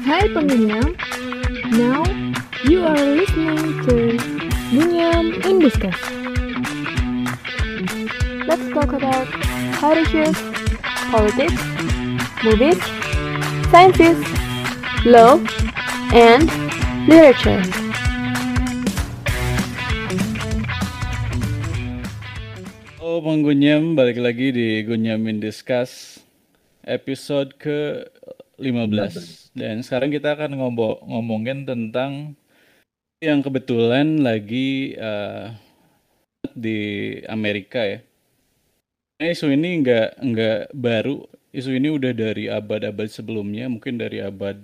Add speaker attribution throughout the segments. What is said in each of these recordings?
Speaker 1: Hai pengunyam, now you are listening to Gunyam in Discuss. Let's talk about health issues, politics, movies, sciences, law, and literature.
Speaker 2: Halo Penggunyam, balik lagi di Gunyamin Discuss episode ke-15. Dan sekarang kita akan ngomongin tentang yang kebetulan lagi di Amerika ya. Isu ini nggak baru, isu ini udah dari abad-abad sebelumnya, mungkin dari abad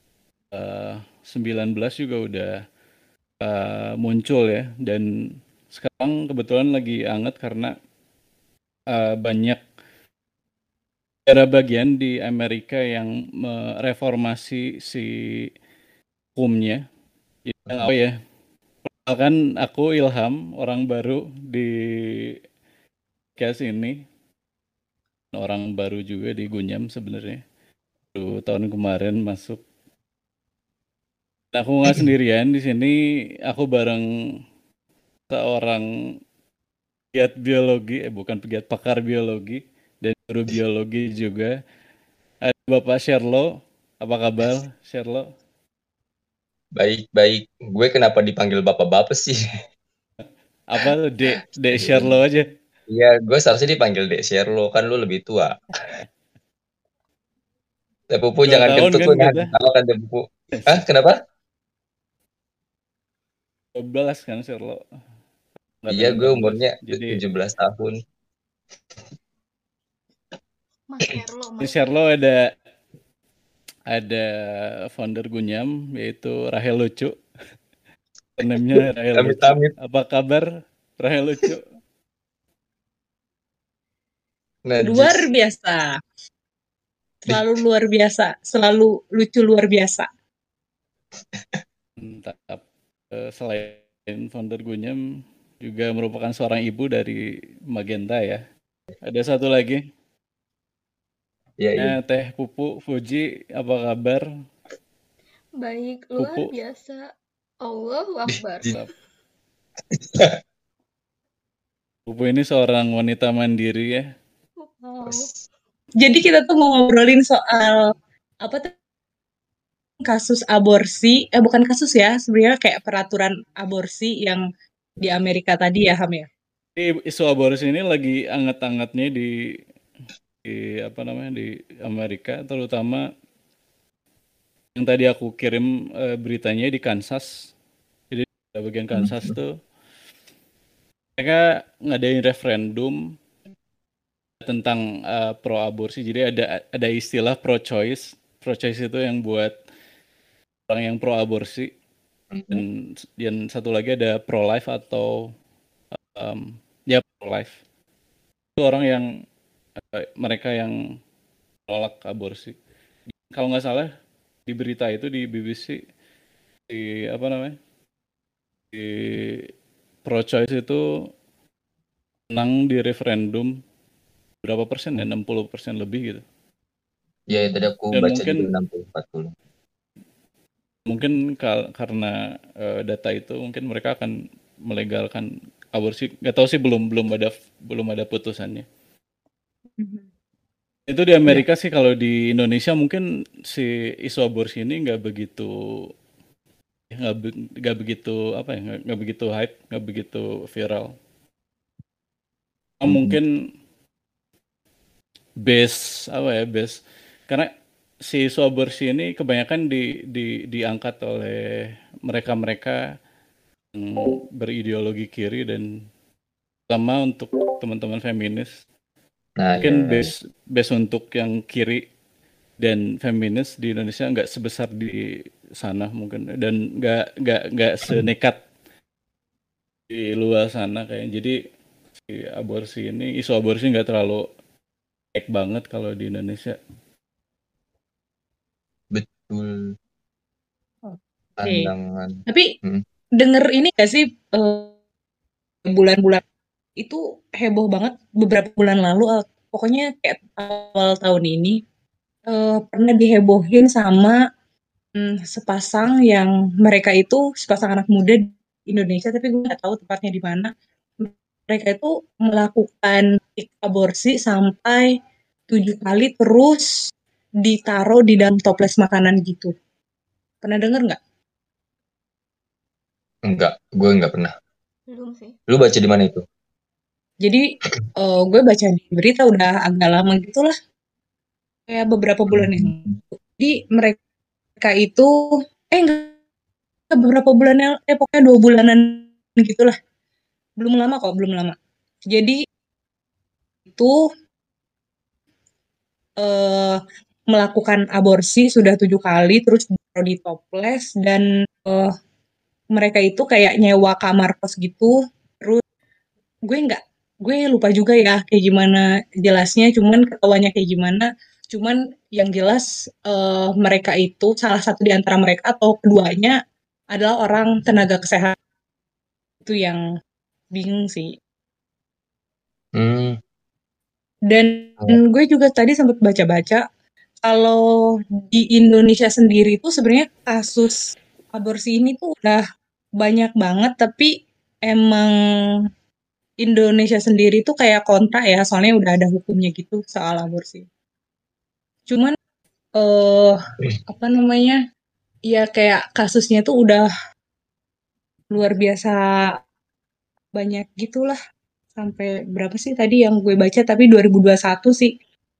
Speaker 2: 19 juga udah muncul ya. Dan sekarang kebetulan lagi hangat karena banyak negara bagian di Amerika yang mereformasi si hukumnya. Apa ya? Kan aku Ilham, orang baru di case ini, orang baru juga di Gunyam sebenarnya. Tahun kemarin masuk. Nah, aku nggak sendirian di sini. Aku bareng seorang pegiat biologi, bukan pegiat, pakar biologi dan guru biologi juga. Ada Bapak Sherlo. Apa kabar, Sherlo?
Speaker 3: Baik. Gue kenapa dipanggil bapak-bapak sih?
Speaker 2: Apa Dek Sherlo aja?
Speaker 3: Iya, gue seharusnya dipanggil Dek Sherlo, kan lu lebih tua. Dek Pupu
Speaker 2: 2
Speaker 3: jangan
Speaker 2: tahun
Speaker 3: kentut
Speaker 2: kan
Speaker 3: lu, jangan
Speaker 2: kita.
Speaker 3: ketawa kan Dek Pupu. Hah, kenapa?
Speaker 2: 12 kan Sherlo.
Speaker 3: Iya,
Speaker 2: Angkatan
Speaker 3: gue
Speaker 2: 18.
Speaker 3: umurnya
Speaker 2: Jadi
Speaker 3: 17 tahun.
Speaker 2: di Sherlo ada founder Gunyam yaitu Rahel Lucu. Namanya Rahel Lucu.
Speaker 3: Amit-amit.
Speaker 2: Apa kabar Rahel Lucu?
Speaker 4: Luar
Speaker 3: Najis.
Speaker 4: biasa. Selalu luar biasa. Selalu lucu luar biasa.
Speaker 2: Mantap. Selain founder Gunyam juga merupakan seorang ibu dari Magenta ya. Ada satu lagi.
Speaker 3: Iya.
Speaker 2: Teh Pupu Fuji, apa kabar?
Speaker 1: Baik, luar
Speaker 2: Pupu.
Speaker 1: biasa. Allahu Akbar.
Speaker 2: Pupu ini seorang wanita mandiri ya.
Speaker 1: Wow.
Speaker 4: Jadi kita tuh mau ngobrolin soal apa tuh kasus aborsi, bukan kasus ya, sebenarnya kayak peraturan aborsi yang di Amerika tadi ya, Ham ya.
Speaker 2: Isu aborsi ini lagi anget-angetnya di apa namanya di Amerika, terutama yang tadi aku kirim beritanya di Kansas. Jadi di bagian Kansas tuh mereka ngadain referendum tentang pro aborsi. Jadi ada istilah pro choice. Pro choice itu yang buat orang yang pro aborsi. Dan satu lagi ada pro life atau ya pro life. Itu orang yang mereka yang menolak aborsi. Kalau nggak salah di berita itu di BBC di apa namanya di pro choice itu menang di referendum berapa persen ya, 60% lebih gitu.
Speaker 3: Ya, tadi aku
Speaker 2: Dan
Speaker 3: baca juga 60-40.
Speaker 2: Mungkin karena data itu mungkin mereka akan melegalkan aborsi. Nggak tahu sih, belum ada putusannya. Itu di Amerika sih. Kalau di Indonesia mungkin si isu aborsi ini nggak begitu hype, nggak begitu viral. Mungkin base karena si isu aborsi ini kebanyakan diangkat oleh mereka yang berideologi kiri, dan sama untuk teman-teman feminis. Mungkin base untuk yang kiri dan feminis di Indonesia nggak sebesar di sana mungkin, dan nggak senekat di luar sana kayak. Jadi si aborsi ini, isu aborsi nggak terlalu baik banget kalau di Indonesia.
Speaker 3: Betul.
Speaker 4: Pandangan. Tapi denger ini gak sih bulan-bulan itu heboh banget beberapa bulan lalu, pokoknya kayak awal tahun ini pernah dihebohin sama sepasang yang mereka itu sepasang anak muda di Indonesia, tapi gue nggak tahu tepatnya di mana. Mereka itu melakukan aborsi sampai 7 kali terus ditaruh di dalam toples makanan gitu. Pernah denger nggak?
Speaker 3: Enggak, gue enggak pernah.
Speaker 5: Belum sih.
Speaker 3: Lu baca di mana itu?
Speaker 4: Jadi gue baca di berita udah agak lama gitu lah, kayak beberapa bulan yang lalu. Jadi mereka itu enggak beberapa bulan yang pokoknya 2 bulanan gitulah. Belum lama kok, belum lama. Jadi itu melakukan aborsi sudah 7 kali terus ditaruh di toples dan mereka itu kayak nyewa kamar kos gitu. Terus gue lupa juga ya kayak gimana jelasnya, cuman ketahuannya kayak gimana. Cuman yang jelas mereka itu salah satu di antara mereka atau keduanya adalah orang tenaga kesehatan. Itu yang bingung sih. Dan gue juga tadi sempat baca-baca kalau di Indonesia sendiri tuh sebenarnya kasus aborsi ini tuh udah banyak banget, tapi emang Indonesia sendiri tuh kayak kontra ya, soalnya udah ada hukumnya gitu soal aborsi. Cuman apa namanya, ya kayak kasusnya tuh udah luar biasa banyak gitulah. Sampai berapa sih tadi yang gue baca, tapi 2021 sih.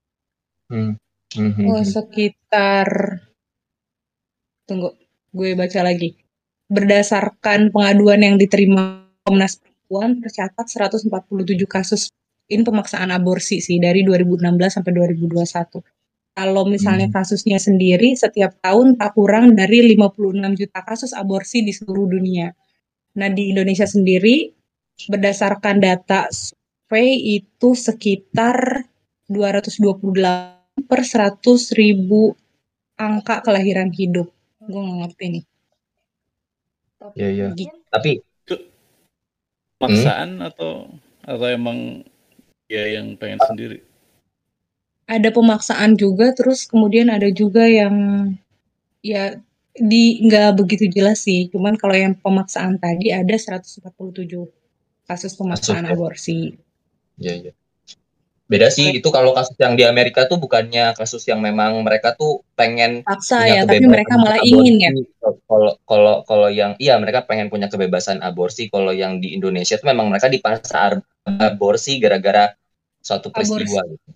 Speaker 4: Sekitar, tunggu, gue baca lagi. Berdasarkan pengaduan yang diterima Komnas Perempuan, tercatat 147 kasus ini pemaksaan aborsi sih dari 2016 sampai 2021. Kalau misalnya kasusnya sendiri, setiap tahun tak kurang dari 56 juta kasus aborsi di seluruh dunia. Nah, di Indonesia sendiri, berdasarkan data survei itu sekitar 228 per 100.000 angka kelahiran hidup. Gue nggak ngerti nih.
Speaker 3: Iya. Tapi
Speaker 2: paksaan atau emang ya yang pengen sendiri?
Speaker 4: Ada pemaksaan juga, terus kemudian ada juga yang ya nggak begitu jelas sih. Cuman kalau yang pemaksaan tadi ada 147 kasus pemaksaan aborsi.
Speaker 3: Iya. Beda sih itu kalau kasus yang di Amerika tuh bukannya kasus yang memang mereka tuh pengen
Speaker 4: paksa ya, tapi mereka malah ingin ya.
Speaker 3: Kalau yang mereka pengen punya kebebasan aborsi. Kalau yang di Indonesia tuh memang mereka dipaksa aborsi gara-gara suatu peristiwa gitu.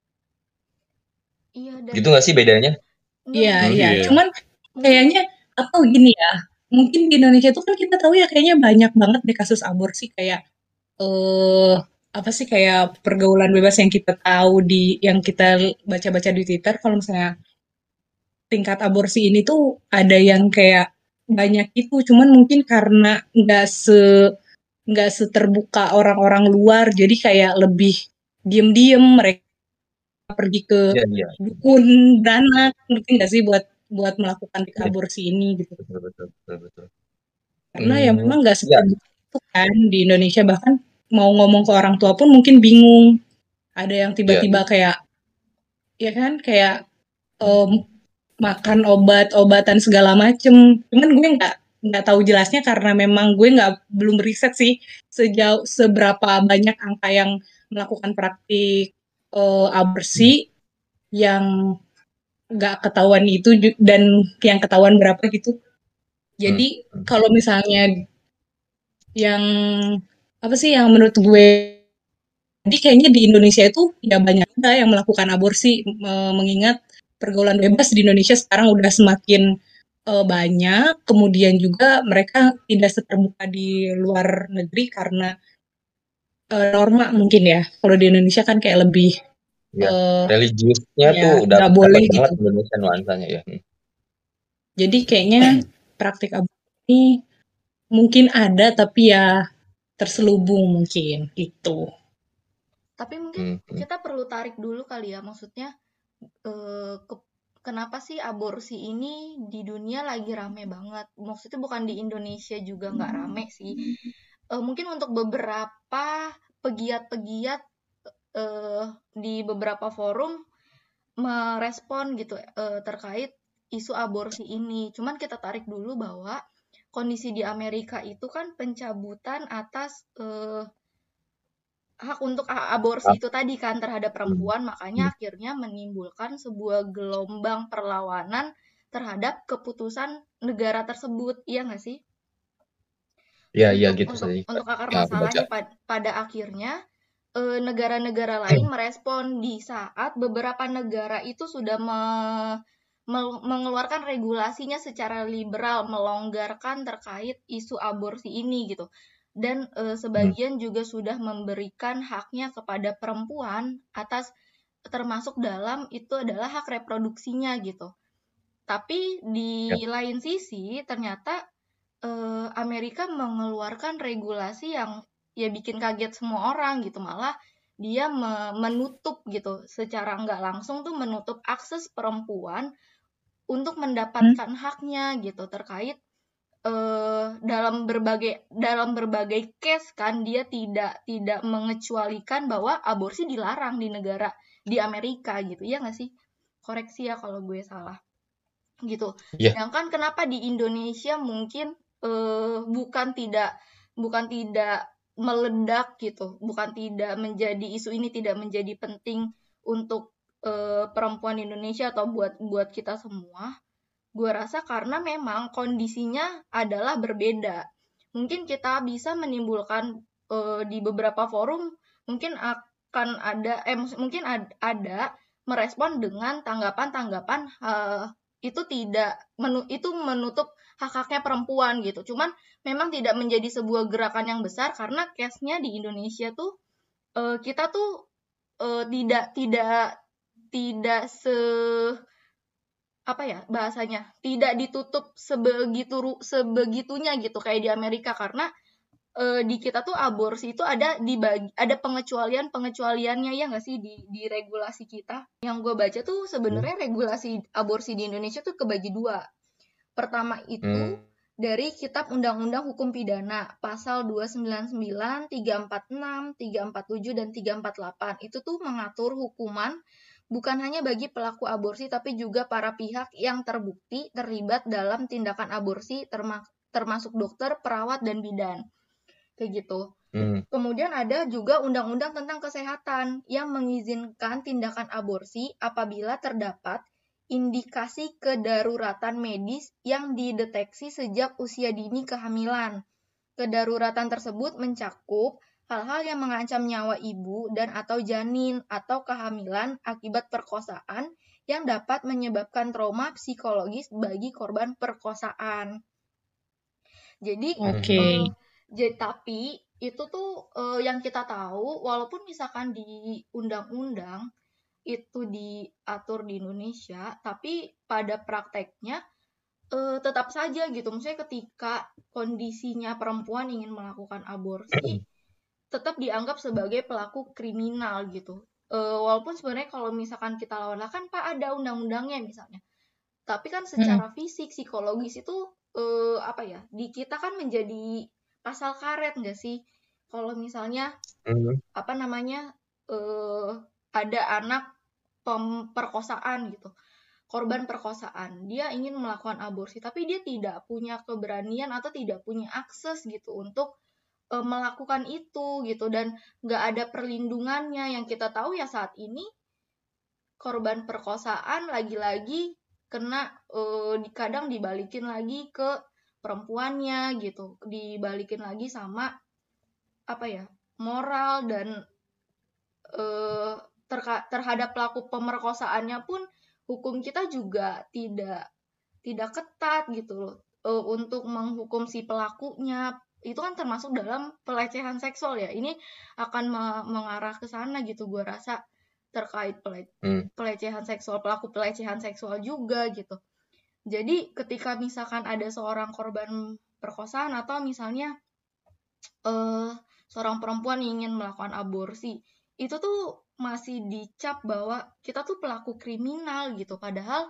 Speaker 5: Iya,
Speaker 3: gitu nggak sih bedanya?
Speaker 4: Iya. Cuman kayaknya atau gini ya, mungkin di Indonesia tuh kan kita tahu ya kayaknya banyak banget deh kasus aborsi kayak apa sih kayak pergaulan bebas yang kita tahu yang kita baca-baca di Twitter. Kalau misalnya tingkat aborsi ini tuh ada yang kayak banyak itu, cuman mungkin karena nggak seterbuka orang-orang luar, jadi kayak lebih diem-diem mereka pergi ke dukun beranak, ngerti nggak sih buat melakukan aborsi ini gitu.
Speaker 3: Betul.
Speaker 4: Karena ya memang nggak seterbuka itu kan di Indonesia, bahkan mau ngomong ke orang tua pun mungkin bingung. Ada yang tiba-tiba kayak ya kan kayak makan obat-obatan segala macem. Cuman gue nggak tahu jelasnya karena memang gue belum riset sih seberapa banyak angka yang melakukan praktik aborsi yang nggak ketahuan itu dan yang ketahuan berapa gitu. Jadi kalau misalnya yang apa sih yang menurut gue, jadi kayaknya di Indonesia itu ya banyak juga yang melakukan aborsi, mengingat pergaulan bebas di Indonesia sekarang udah semakin banyak, kemudian juga mereka tidak seterbuka di luar negeri karena norma mungkin ya. Kalau di Indonesia kan kayak lebih
Speaker 3: religiusnya tuh udah
Speaker 4: nggak boleh
Speaker 3: banget
Speaker 4: gitu.
Speaker 3: Indonesia nuansanya ya.
Speaker 4: Jadi kayaknya praktik aborsi ini mungkin ada tapi ya terselubung mungkin gitu.
Speaker 5: Tapi mungkin kita perlu tarik dulu kali ya, maksudnya kenapa sih aborsi ini di dunia lagi rame banget? Maksudnya bukan di Indonesia juga nggak rame sih. Mungkin untuk beberapa pegiat-pegiat di beberapa forum merespon gitu terkait isu aborsi ini. Cuman kita tarik dulu bahwa kondisi di Amerika itu kan pencabutan atas hak untuk aborsi itu tadi kan terhadap perempuan, makanya akhirnya menimbulkan sebuah gelombang perlawanan terhadap keputusan negara tersebut, iya nggak sih?
Speaker 3: Iya gitu tadi.
Speaker 5: Untuk akar
Speaker 3: Ya, aku baca.
Speaker 5: masalahnya pada akhirnya negara-negara lain merespon di saat beberapa negara itu sudah mengeluarkan regulasinya secara liberal, melonggarkan terkait isu aborsi ini gitu. Dan sebagian juga sudah memberikan haknya kepada perempuan atas, termasuk dalam itu adalah hak reproduksinya gitu. Tapi di lain sisi ternyata Amerika mengeluarkan regulasi yang ya bikin kaget semua orang gitu, malah dia menutup gitu secara nggak langsung tuh menutup akses perempuan untuk mendapatkan haknya gitu terkait dalam berbagai case kan dia tidak mengecualikan bahwa aborsi dilarang di negara di Amerika gitu, ya nggak sih? Koreksi ya kalau gue salah gitu. Sedangkan kenapa di Indonesia mungkin bukan tidak meledak gitu, bukan tidak menjadi isu ini tidak menjadi penting untuk perempuan Indonesia atau buat kita semua. Gue rasa karena memang kondisinya adalah berbeda. Mungkin kita bisa menimbulkan di beberapa forum mungkin akan ada mungkin ada merespon dengan tanggapan-tanggapan itu itu menutup hak-haknya perempuan gitu. Cuman memang tidak menjadi sebuah gerakan yang besar karena case-nya di Indonesia tuh kita tuh tidak apa ya bahasanya, tidak ditutup sebegitunya gitu kayak di Amerika, karena di kita tuh aborsi itu ada pengecualiannya ya nggak sih di regulasi kita. Yang gue baca tuh sebenarnya regulasi aborsi di Indonesia tuh kebagi dua. Pertama itu dari Kitab Undang-Undang Hukum Pidana pasal 299, 346, 347 dan 348 itu tuh mengatur hukuman bukan hanya bagi pelaku aborsi tapi juga para pihak yang terbukti terlibat dalam tindakan aborsi termasuk dokter, perawat dan bidan. Kayak gitu. Kemudian ada juga undang-undang tentang kesehatan yang mengizinkan tindakan aborsi apabila terdapat indikasi kedaruratan medis yang dideteksi sejak usia dini kehamilan. Kedaruratan tersebut mencakup hal-hal yang mengancam nyawa ibu dan atau janin atau kehamilan akibat perkosaan yang dapat menyebabkan trauma psikologis bagi korban perkosaan. Jadi, tapi itu tuh yang kita tahu, walaupun misalkan di undang-undang itu diatur di Indonesia, tapi pada prakteknya tetap saja gitu. Maksudnya ketika kondisinya perempuan ingin melakukan aborsi, tetap dianggap sebagai pelaku kriminal gitu. Walaupun sebenarnya kalau misalkan kita lawan kan Pak ada undang-undangnya misalnya. Tapi kan secara fisik, psikologis itu apa ya? Di kita kan menjadi pasal karet nggak sih? Kalau misalnya apa namanya ada anak perkosaan gitu, korban perkosaan, dia ingin melakukan aborsi, tapi dia tidak punya keberanian atau tidak punya akses gitu untuk melakukan itu gitu, dan nggak ada perlindungannya. Yang kita tahu ya saat ini korban perkosaan lagi-lagi kena kadang dibalikin lagi ke perempuannya gitu, dibalikin lagi sama apa ya moral dan terhadap pelaku pemerkosaannya pun hukum kita juga tidak ketat gitu loh untuk menghukum si pelakunya. Itu kan termasuk dalam pelecehan seksual ya. Ini akan mengarah ke sana gitu gue rasa, terkait pelecehan seksual, pelaku pelecehan seksual juga gitu. Jadi ketika misalkan ada seorang korban perkosaan atau misalnya seorang perempuan ingin melakukan aborsi, itu tuh masih dicap bahwa kita tuh pelaku kriminal gitu. Padahal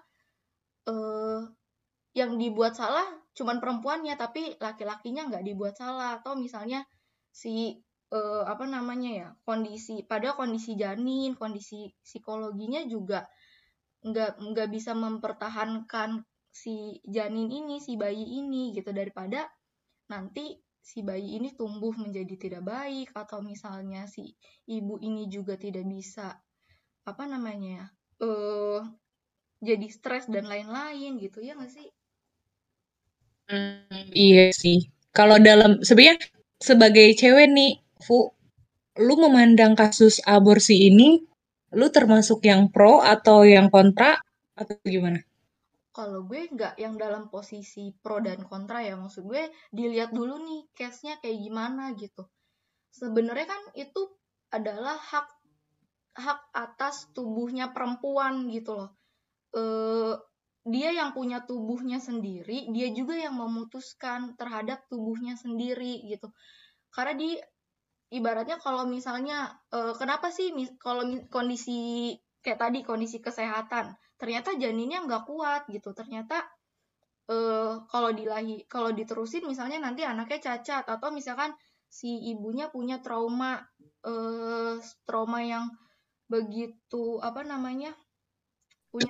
Speaker 5: yang dibuat salah cuman perempuannya, tapi laki-lakinya nggak dibuat salah. Atau misalnya si apa namanya ya, kondisi janin, kondisi psikologinya juga nggak bisa mempertahankan si janin ini, si bayi ini gitu, daripada nanti si bayi ini tumbuh menjadi tidak baik, atau misalnya si ibu ini juga tidak bisa jadi stres dan lain-lain gitu, ya nggak sih?
Speaker 4: Iya sih. Kalau sebenarnya sebagai cewek nih, Fu, lu memandang kasus aborsi ini, lu termasuk yang pro atau yang kontra atau gimana?
Speaker 5: Kalau gue nggak yang dalam posisi pro dan kontra ya, maksud gue dilihat dulu nih case-nya kayak gimana gitu. Sebenarnya kan itu adalah hak atas tubuhnya perempuan gitu loh. Dia yang punya tubuhnya sendiri, dia juga yang memutuskan terhadap tubuhnya sendiri gitu. Karena ibaratnya kalau misalnya kenapa sih kalau kondisi kayak tadi, kondisi kesehatan, ternyata janinnya nggak kuat gitu, ternyata kalau diterusin misalnya nanti anaknya cacat, atau misalkan si ibunya punya trauma yang begitu punya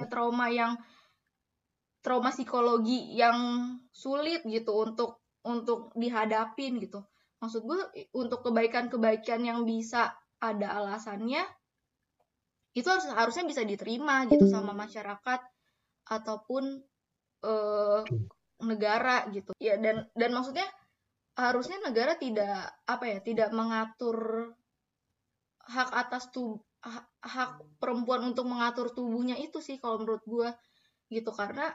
Speaker 5: trauma psikologi yang sulit gitu untuk dihadapin gitu. Maksud gue untuk kebaikan-kebaikan yang bisa ada alasannya, itu harusnya bisa diterima gitu sama masyarakat ataupun negara gitu ya. Dan maksudnya harusnya negara tidak mengatur hak atas hak perempuan untuk mengatur tubuhnya itu sih kalau menurut gue gitu, karena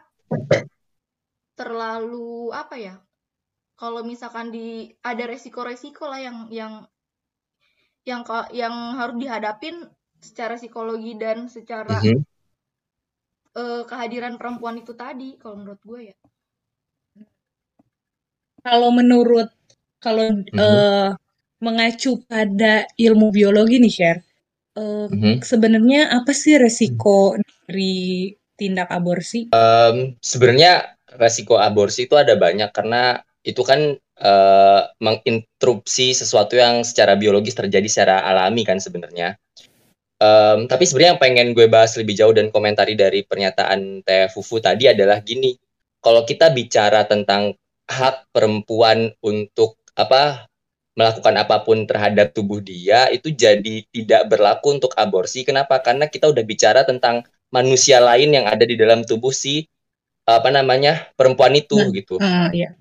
Speaker 5: terlalu kalau misalkan ada resiko-resiko lah yang harus dihadapin secara psikologi dan secara kehadiran perempuan itu tadi, kalau menurut gue ya.
Speaker 4: Kalau mengacu pada ilmu biologi nih, Sher, sebenarnya apa sih resiko dari tindak aborsi?
Speaker 3: Sebenarnya resiko aborsi itu ada banyak, karena itu kan menginterupsi sesuatu yang secara biologis terjadi secara alami kan sebenarnya. Tapi sebenarnya yang pengen gue bahas lebih jauh dan komentari dari pernyataan Teh Fufu tadi adalah gini. Kalau kita bicara tentang hak perempuan untuk melakukan apapun terhadap tubuh dia, itu jadi tidak berlaku untuk aborsi. Kenapa? Karena kita udah bicara tentang manusia lain yang ada di dalam tubuh si perempuan itu gitu.
Speaker 4: Iya.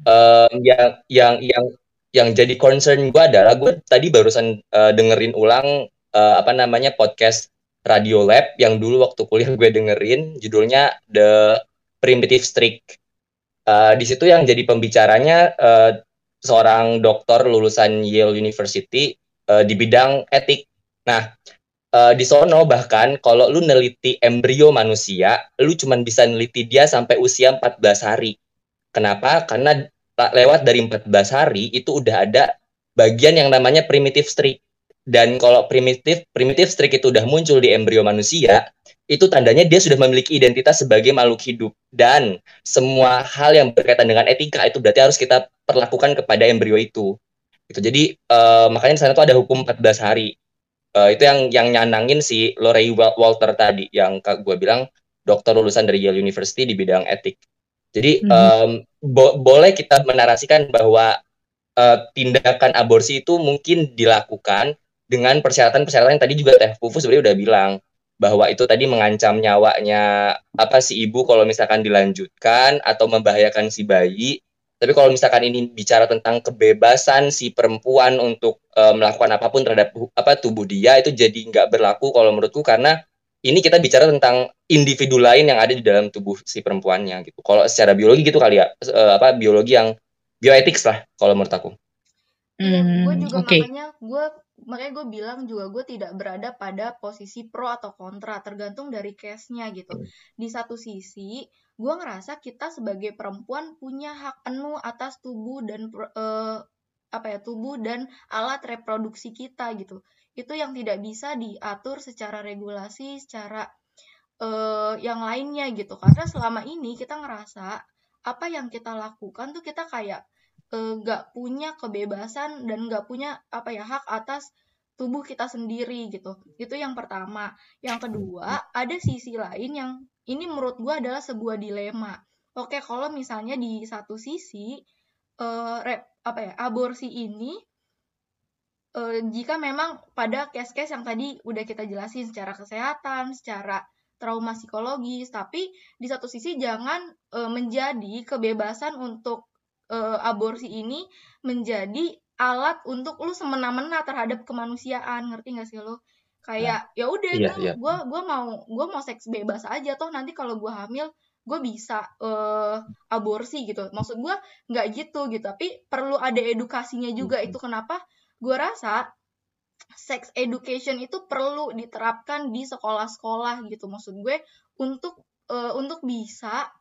Speaker 3: Yang jadi concern gue adalah, gue tadi barusan dengerin ulang podcast Radio Lab yang dulu waktu kuliah gue dengerin, judulnya The Primitive Streak. Di situ yang jadi pembicaranya seorang dokter lulusan Yale University di bidang etik. Nah, di sono bahkan kalau lu neliti embrio manusia, lu cuman bisa neliti dia sampai usia 14 hari. Kenapa? Karena lewat dari 14 hari itu udah ada bagian yang namanya primitive streak. Dan kalau primitive streak itu udah muncul di embrio manusia, itu tandanya dia sudah memiliki identitas sebagai makhluk hidup. Dan semua hal yang berkaitan dengan etika itu berarti harus kita perlakukan kepada embrio itu. Jadi makanya di sana tuh ada hukum 14 hari. Itu yang nyanangin si Lorey Walter tadi, yang gue bilang dokter lulusan dari Yale University di bidang etik. Jadi boleh kita menarasikan bahwa tindakan aborsi itu mungkin dilakukan dengan persyaratan-persyaratan yang tadi juga Teh Fufu sebenarnya udah bilang, bahwa itu tadi mengancam nyawanya si ibu kalau misalkan dilanjutkan atau membahayakan si bayi. Tapi kalau misalkan ini bicara tentang kebebasan si perempuan untuk melakukan apapun terhadap tubuh dia, itu jadi nggak berlaku kalau menurutku, karena ini kita bicara tentang individu lain yang ada di dalam tubuh si perempuannya gitu. Kalau secara biologi gitu kali ya, biologi yang bioetics lah kalau menurut aku.
Speaker 5: Gue juga makanya gue bilang juga gue tidak berada pada posisi pro atau kontra, tergantung dari case-nya gitu. Di satu sisi gue ngerasa kita sebagai perempuan punya hak penuh atas tubuh dan tubuh dan alat reproduksi kita gitu. Itu yang tidak bisa diatur secara regulasi, secara yang lainnya gitu. Karena selama ini kita ngerasa apa yang kita lakukan tuh kita kayak nggak punya kebebasan dan nggak punya hak atas tubuh kita sendiri gitu. Itu yang pertama. Yang kedua, ada sisi lain yang ini menurut gue adalah sebuah dilema. Oke, kalau misalnya di satu sisi aborsi ini jika memang pada case-case yang tadi udah kita jelasin secara kesehatan, secara trauma psikologis, tapi di satu sisi jangan menjadi kebebasan untuk aborsi ini menjadi alat untuk lu semena-mena terhadap kemanusiaan, ngerti nggak sih lu? Kayak ya udah gue mau seks bebas aja, toh nanti kalau gue hamil gue bisa aborsi gitu. Maksud gue nggak gitu, tapi perlu ada edukasinya juga. Itu kenapa gue rasa sex education itu perlu diterapkan di sekolah-sekolah gitu. Maksud gue untuk bisa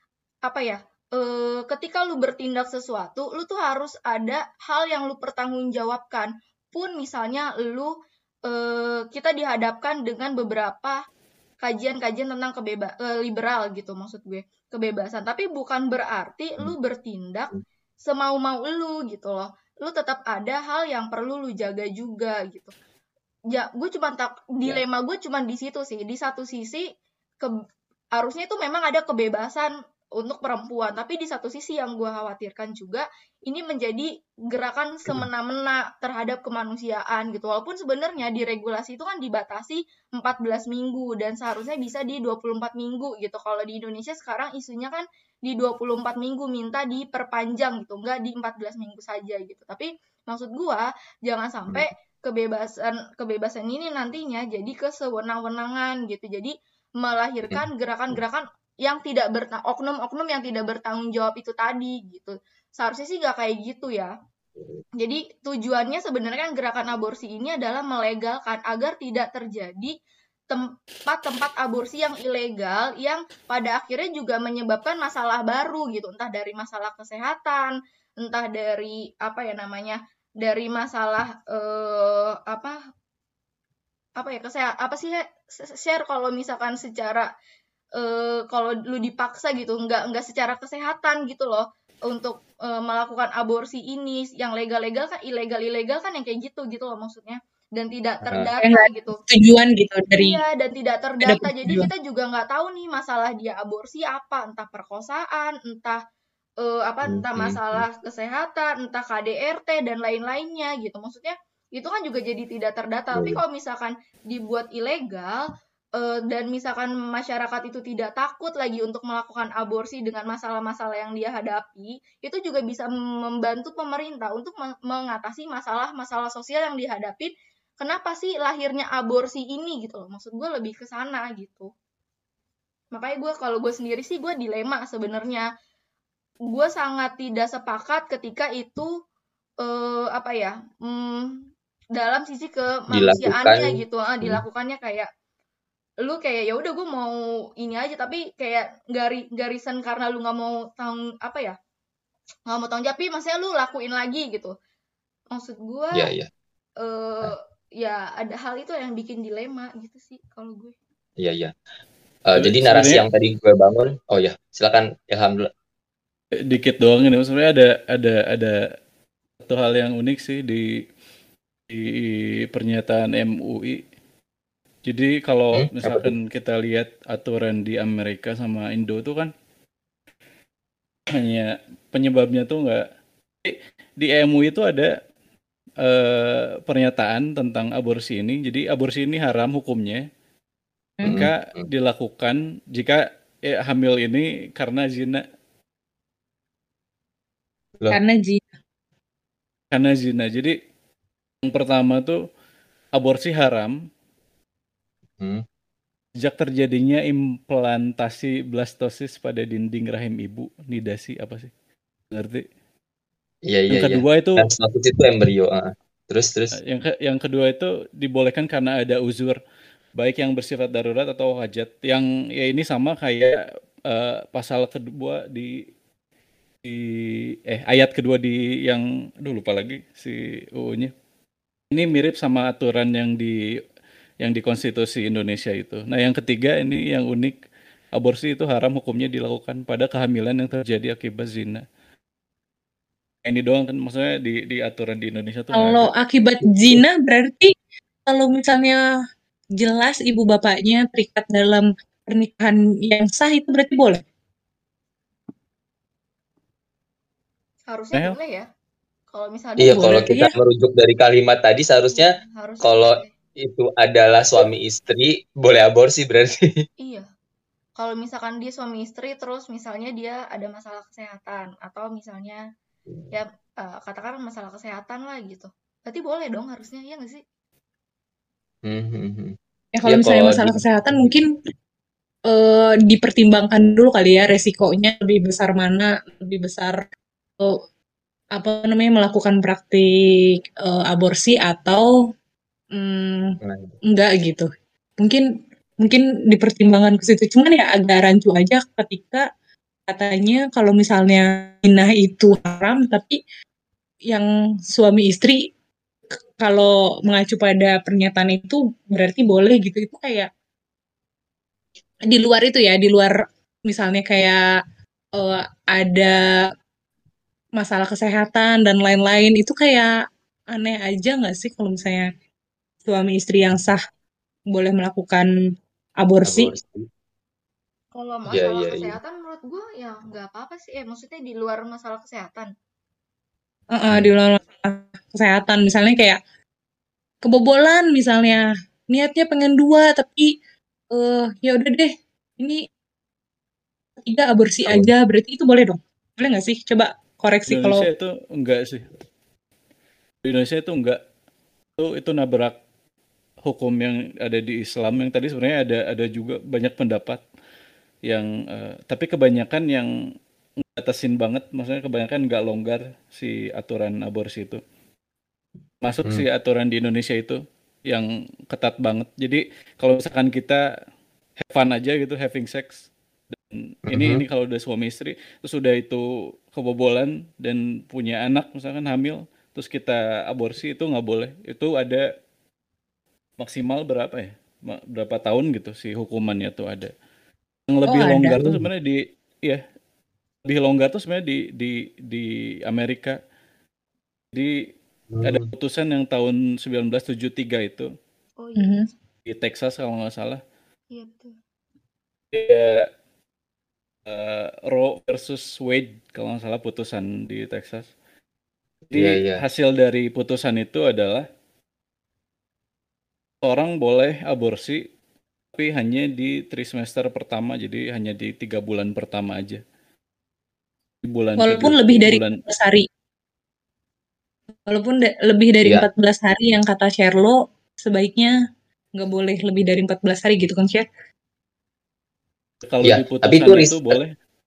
Speaker 5: ketika lu bertindak sesuatu, lu tuh harus ada hal yang lu pertanggungjawabkan. Pun misalnya kita dihadapkan dengan beberapa kajian-kajian tentang liberal gitu, maksud gue kebebasan. Tapi bukan berarti lu bertindak semau-mau lu gitu loh. Lu tetap ada hal yang perlu lu jaga juga gitu. Ya, gue cuma dilema gue cuma di situ sih. Di satu sisi harusnya itu memang ada kebebasan untuk perempuan, tapi di satu sisi yang gue khawatirkan juga ini menjadi gerakan semena-mena terhadap kemanusiaan gitu. Walaupun sebenarnya di regulasi itu kan dibatasi 14 minggu dan seharusnya bisa di 24 minggu gitu. Kalau di Indonesia sekarang isunya kan di 24 minggu minta diperpanjang gitu, enggak di 14 minggu saja gitu. Tapi maksud gue jangan sampai kebebasan ini nantinya jadi kesewenang-wenangan gitu. Jadi melahirkan gerakan-gerakan yang tidak oknum-oknum yang tidak bertanggung jawab itu tadi gitu. Seharusnya sih nggak kayak gitu ya. Jadi tujuannya sebenarnya kan gerakan aborsi ini adalah melegalkan agar tidak terjadi tempat-tempat aborsi yang ilegal yang pada akhirnya juga menyebabkan masalah baru gitu, entah dari masalah kesehatan, entah dari dari masalah share kalau misalkan secara kalau lu dipaksa gitu, nggak secara kesehatan gitu loh untuk melakukan aborsi ini. Yang legal-legal kan ilegal kan yang kayak gitu loh maksudnya, dan tidak terdata gitu
Speaker 4: tujuan gitu dari
Speaker 5: dan tidak terdata. Jadi kita juga nggak tahu nih masalah dia aborsi apa, entah perkosaan, entah entah masalah kesehatan, entah KDRT dan lain-lainnya gitu. Maksudnya itu kan juga jadi tidak terdata. Tapi kalau misalkan dibuat ilegal dan misalkan masyarakat itu tidak takut lagi untuk melakukan aborsi dengan masalah-masalah yang dia hadapi, itu juga bisa membantu pemerintah untuk mengatasi masalah-masalah sosial yang dihadapi. Kenapa sih lahirnya aborsi ini gitu loh? Maksud gue lebih ke sana gitu. Makanya kalau gue sendiri sih gue dilema sebenarnya. Gue sangat tidak sepakat ketika itu dalam sisi kemanusiaannya gitu, dilakukannya kayak lu kayak ya udah gue mau ini aja, tapi kayak garisan karena lu nggak mau nggak mau tanggung jawab, tapi maksudnya lu lakuin lagi gitu. Maksud gue ya ada hal itu yang bikin dilema gitu sih kalau gue.
Speaker 3: Jadi narasi yang tadi gue bangun, silakan Ilham dulu.
Speaker 2: Dikit doang ini, sebenarnya ada satu hal yang unik sih di pernyataan MUI. Jadi kalau misalkan kita lihat aturan di Amerika sama Indo tuh kan hanya penyebabnya tuh nggak, di MUI itu ada pernyataan tentang aborsi ini. Jadi aborsi ini haram hukumnya jika hamil ini karena zina. Karena zina. Jadi yang pertama tuh aborsi haram sejak terjadinya implantasi blastosis pada dinding rahim ibu, nidasi apa sih? Ngerti? Yang kedua itu
Speaker 3: blastosis itu embrio. Terus.
Speaker 2: Yang kedua itu dibolehkan karena ada uzur, baik yang bersifat darurat atau hajat. Yang ya ini sama kayak pasal kedua di ayat kedua di yang lupa lagi si UU-nya. Ini mirip sama aturan yang di konstitusi Indonesia itu. Nah, yang ketiga ini yang unik, aborsi itu haram hukumnya dilakukan pada kehamilan yang terjadi akibat zina. Ini doang kan maksudnya di aturan di Indonesia tuh.
Speaker 4: Kalau akibat zina berarti kalau misalnya jelas ibu bapaknya terikat dalam pernikahan yang sah itu berarti boleh.
Speaker 5: Harusnya
Speaker 2: Nah,
Speaker 5: boleh ya. Kalau misalnya
Speaker 3: Iya,
Speaker 4: Boleh
Speaker 3: kalau kita
Speaker 4: ya.
Speaker 3: merujuk dari kalimat tadi
Speaker 5: iya,
Speaker 3: seharusnya
Speaker 5: harusnya
Speaker 3: kalau
Speaker 5: boleh.
Speaker 3: itu adalah suami istri boleh aborsi berarti.
Speaker 5: Iya. Kalau misalkan dia suami istri terus misalnya dia ada masalah kesehatan atau misalnya ya katakan masalah kesehatan lah gitu. Berarti boleh dong harusnya, iya nggak sih?
Speaker 4: Ya
Speaker 3: Ya
Speaker 4: kalau misalnya
Speaker 3: kalau
Speaker 4: masalah
Speaker 3: di
Speaker 4: kesehatan mungkin dipertimbangkan dulu kali ya resikonya lebih besar mana, lebih besar apa namanya melakukan praktik aborsi atau
Speaker 3: Nah,
Speaker 4: enggak gitu. Mungkin mungkin dipertimbangkan ke situ. Cuman ya agak rancu aja ketika katanya kalau misalnya zina itu haram, tapi yang suami istri kalau mengacu pada pernyataan itu berarti boleh gitu. Itu kayak di luar itu ya, di luar misalnya kayak ada masalah kesehatan dan lain-lain itu kayak aneh aja nggak sih kalau misalnya suami istri yang sah boleh melakukan aborsi?
Speaker 3: aborsi.
Speaker 5: Kalau
Speaker 3: Iya,
Speaker 5: masalah
Speaker 3: iya, iya.
Speaker 5: kesehatan menurut gue ya nggak apa-apa sih. Maksudnya di luar masalah kesehatan.
Speaker 4: Di luar masalah kesehatan misalnya kayak kebobolan misalnya niatnya pengen dua tapi ya udah deh ini ketiga aborsi
Speaker 3: Betul.
Speaker 4: aja berarti itu boleh dong? Boleh nggak sih? Coba koreksi
Speaker 2: Indonesia
Speaker 4: kalau
Speaker 2: itu enggak sih. Di Indonesia itu enggak. Itu nabrak hukum yang ada di Islam yang tadi sebenarnya ada juga banyak pendapat yang tapi kebanyakan yang batasin banget, maksudnya kebanyakan nggak longgar si aturan aborsi itu. Masuk si aturan di Indonesia itu yang ketat banget. Jadi kalau misalkan kita have fun aja gitu, having sex, ini kalau udah suami istri, terus udah itu kebobolan dan punya anak, misalkan hamil, terus kita aborsi itu nggak boleh. Itu ada maksimal berapa ya? Berapa tahun gitu si hukumannya tuh ada. Yang lebih
Speaker 4: ada.
Speaker 2: longgar tuh sebenarnya ya lebih longgar tuh sebenarnya di Amerika. Jadi ada putusan yang tahun 1973 itu
Speaker 5: Oh iya,
Speaker 2: di Texas kalau nggak salah.
Speaker 5: iya betul.
Speaker 2: Ya, Roe versus Wade kalau nggak salah putusan di Texas. Jadi
Speaker 3: Iya, iya.
Speaker 2: hasil dari putusan itu adalah orang boleh aborsi tapi hanya di trimester pertama, jadi hanya di 3 bulan pertama aja. Di bulan
Speaker 4: Walaupun
Speaker 2: kedua,
Speaker 4: lebih dari
Speaker 2: bulan
Speaker 4: 14 hari. Walaupun lebih dari
Speaker 3: Iya.
Speaker 4: 14 hari yang kata Sherlo, sebaiknya nggak boleh lebih dari 14 hari gitu kan, Sher?
Speaker 2: kalau
Speaker 3: Iya,
Speaker 2: di
Speaker 3: tapi
Speaker 2: putusan
Speaker 3: itu
Speaker 2: itu boleh.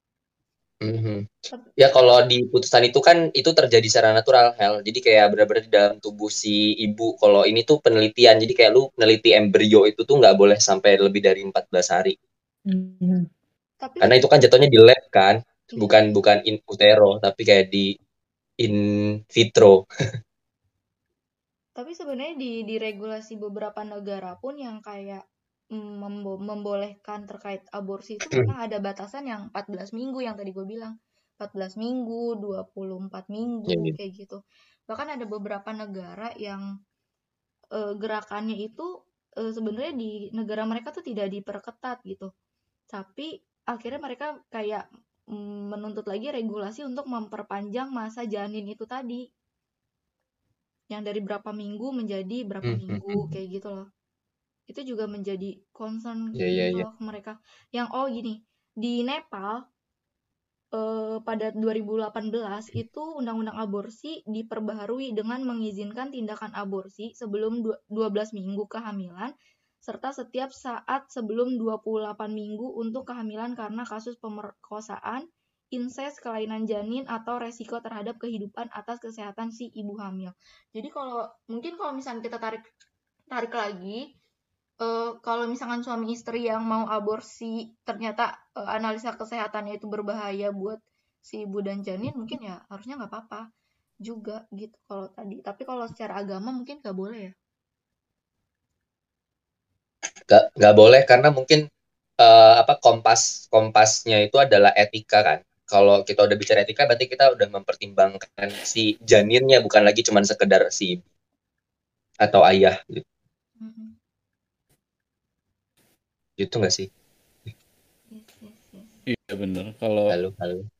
Speaker 3: Ya kalau di putusan itu kan itu terjadi secara natural, Hel. Jadi kayak benar-benar di dalam tubuh si ibu. Kalau ini tuh penelitian, jadi kayak lu peneliti embrio itu tuh nggak boleh sampai lebih dari 14 hari.
Speaker 5: Tapi
Speaker 3: Karena itu kan jatuhnya di lab kan,
Speaker 5: iya.
Speaker 3: bukan in utero, tapi kayak di in vitro.
Speaker 5: Tapi sebenarnya di regulasi beberapa negara pun yang kayak membolehkan terkait aborsi itu memang ada batasan yang 14 minggu yang tadi gue bilang. 14 minggu, 24 minggu,
Speaker 3: Iya, iya.
Speaker 5: kayak gitu. Bahkan ada beberapa negara yang gerakannya itu sebenarnya di negara mereka tuh tidak diperketat gitu. Tapi akhirnya mereka kayak menuntut lagi regulasi untuk memperpanjang masa janin itu tadi. Yang dari berapa minggu menjadi berapa minggu kayak gitu loh. Itu juga menjadi concern
Speaker 3: Iya, iya,
Speaker 5: gitu
Speaker 3: iya.
Speaker 5: loh ke mereka. Yang gini, di Nepal pada 2018 itu undang-undang aborsi diperbaharui dengan mengizinkan tindakan aborsi sebelum 12 minggu kehamilan serta setiap saat sebelum 28 minggu untuk kehamilan karena kasus pemerkosaan, inses, kelainan janin atau resiko terhadap kehidupan atas kesehatan si ibu hamil. Jadi mungkin kalau misalnya kita tarik lagi, kalau misalkan suami istri yang mau aborsi ternyata analisa kesehatannya itu berbahaya buat si ibu dan janin, mungkin ya harusnya nggak apa-apa juga gitu kalau tadi. Tapi kalau secara agama mungkin nggak boleh ya.
Speaker 3: Nggak boleh karena mungkin kompasnya itu adalah etika kan. Kalau kita udah bicara etika berarti kita udah mempertimbangkan si janinnya bukan lagi cuma sekedar si ibu atau ayah gitu.
Speaker 5: Mm-mm.
Speaker 3: Gitu nggak sih?
Speaker 5: Yes, yes, yes.
Speaker 2: Iya bener. Kalau
Speaker 3: Halo.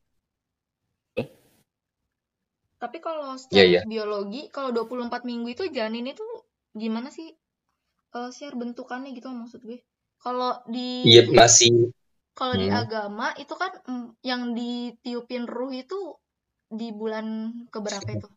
Speaker 5: Tapi kalau
Speaker 3: Iya,
Speaker 5: secara
Speaker 3: iya.
Speaker 5: biologi, kalau 24 minggu itu janin itu gimana sih? Share bentukannya gitu maksud gue. Kalau
Speaker 3: Iya,
Speaker 5: di
Speaker 3: masih.
Speaker 5: kalau di
Speaker 3: Hmm.
Speaker 5: agama itu kan yang ditiupin ruh itu di bulan keberapa itu?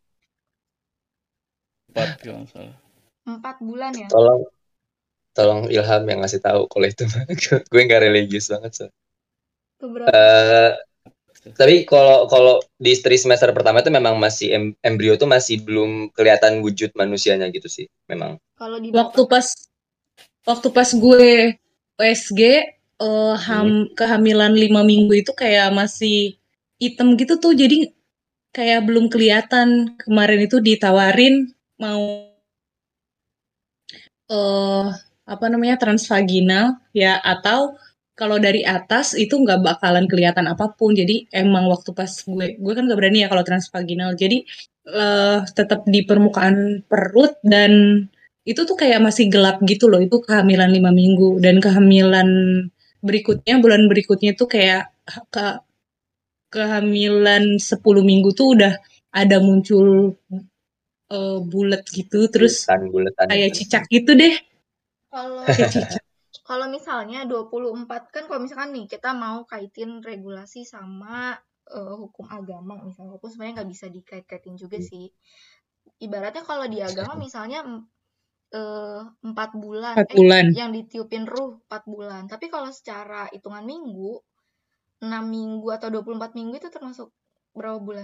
Speaker 2: 4 kalau nggak salah.
Speaker 5: 4 bulan ya?
Speaker 3: Tolong Ilham yang ngasih tahu kalau itu. Gue nggak religius banget, so.
Speaker 5: Keberapa?
Speaker 3: Tapi kalau di semester pertama itu memang masih embrio tuh masih belum kelihatan wujud manusianya gitu sih, memang.
Speaker 5: Kalau di
Speaker 4: Waktu
Speaker 5: Bapak?
Speaker 4: pas gue USG,
Speaker 3: Hmm.
Speaker 4: kehamilan 5 minggu itu kayak masih hitam gitu tuh, jadi kayak belum kelihatan. Kemarin itu ditawarin mau eh apa namanya, transvaginal ya, atau kalau dari atas itu nggak bakalan kelihatan apapun. Jadi emang waktu pas gue kan nggak berani ya kalau transvaginal. Jadi tetap di permukaan perut, dan itu tuh kayak masih gelap gitu loh. Itu kehamilan 5 minggu, dan kehamilan berikutnya, bulan berikutnya tuh kayak kehamilan 10 minggu tuh udah ada muncul bulat gitu, terus
Speaker 3: Buletan
Speaker 4: kayak
Speaker 3: gitu.
Speaker 4: cicak gitu deh,
Speaker 5: Kalau
Speaker 4: kayak cicak.
Speaker 5: kalau misalnya 24 kan, kalau misalkan nih kita mau kaitin regulasi sama hukum agama misalnya, walaupun sebenarnya nggak bisa dikait-kaitin juga sih. Ibaratnya kalau di agama misalnya 4 bulan,
Speaker 4: 4 bulan.
Speaker 5: yang ditiupin ruh 4 bulan. Tapi kalau secara hitungan minggu, 6 minggu atau 24 minggu itu termasuk berapa bulan?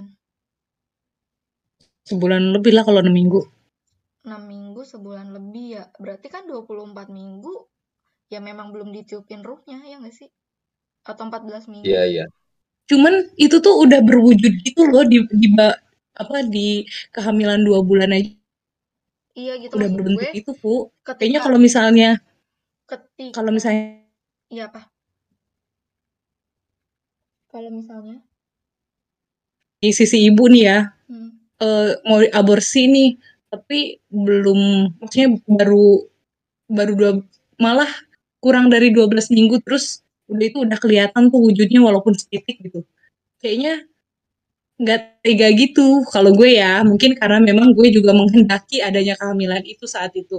Speaker 4: Sebulan lebih lah kalau 6 minggu.
Speaker 5: 6 minggu sebulan lebih ya. Berarti kan 24 minggu ya memang belum ditiupin ruhnya, ya nggak sih? Atau 14 minggu?
Speaker 3: Iya.
Speaker 4: Cuman itu tuh udah berwujud gitu loh di kehamilan 2 bulan aja
Speaker 5: Iya gitu
Speaker 4: udah
Speaker 5: maksud
Speaker 4: berbentuk
Speaker 5: gue.
Speaker 4: itu, Bu. Kayaknya
Speaker 5: Ketika
Speaker 4: kalau misalnya
Speaker 5: iya apa? Kalau misalnya
Speaker 4: di sisi ibu nih ya,
Speaker 5: hmm,
Speaker 4: mau aborsi nih, tapi belum, maksudnya baru malah kurang dari 12 minggu, terus udah kelihatan tuh wujudnya walaupun sedikit gitu. Kayaknya nggak tega gitu kalau gue ya, mungkin karena memang gue juga menghendaki adanya kehamilan itu saat itu.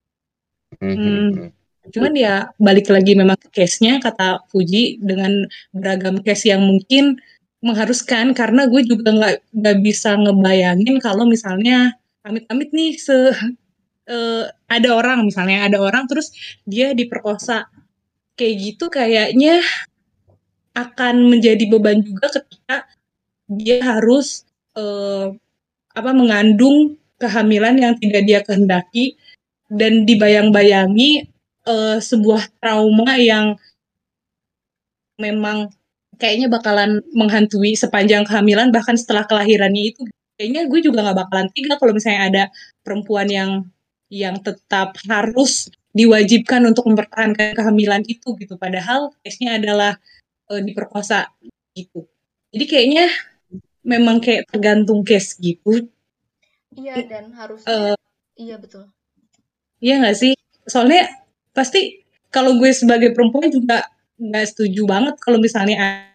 Speaker 4: Cuman ya balik lagi memang ke case-nya, kata Fuji, dengan beragam case yang mungkin mengharuskan, karena gue juga nggak bisa ngebayangin kalau misalnya amit-amit nih ada orang terus dia diperkosa kayak gitu, kayaknya akan menjadi beban juga ketika dia harus mengandung kehamilan yang tidak dia kehendaki, dan dibayang-bayangi sebuah trauma yang memang kayaknya bakalan menghantui sepanjang kehamilan, bahkan setelah kelahirannya itu. Kayaknya gue juga nggak bakalan tega kalau misalnya ada perempuan yang tetap harus diwajibkan untuk mempertahankan kehamilan itu gitu, padahal case-nya adalah diperkosa gitu. Jadi kayaknya memang kayak tergantung case gitu.
Speaker 5: iya, dan harusnya iya betul.
Speaker 4: Iya nggak sih? Soalnya pasti kalau gue sebagai perempuan juga nggak setuju banget kalau misalnya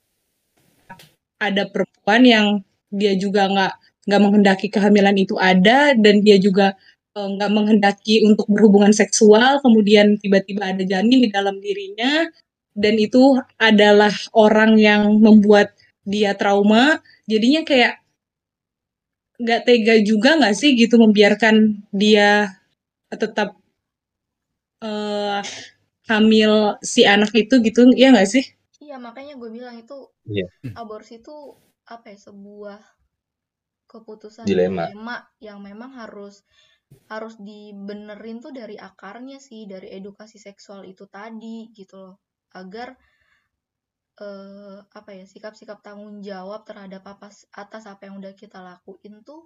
Speaker 4: ada perempuan yang dia juga nggak menghendaki kehamilan itu ada, dan dia juga nggak menghendaki untuk berhubungan seksual, kemudian tiba-tiba ada janin di dalam dirinya, dan itu adalah orang yang membuat dia trauma. Jadinya kayak nggak tega juga nggak sih gitu membiarkan dia tetap hamil si anak itu gitu, ya nggak sih?
Speaker 5: Iya, makanya gue bilang itu
Speaker 3: Iya.
Speaker 5: aborsi itu apa ya, sebuah keputusan
Speaker 3: Dilema.
Speaker 5: yang memang harus dibenerin tuh dari akarnya sih, dari edukasi seksual itu tadi gitu loh, agar apa ya, sikap-sikap tanggung jawab terhadap atas apa yang udah kita lakuin tuh,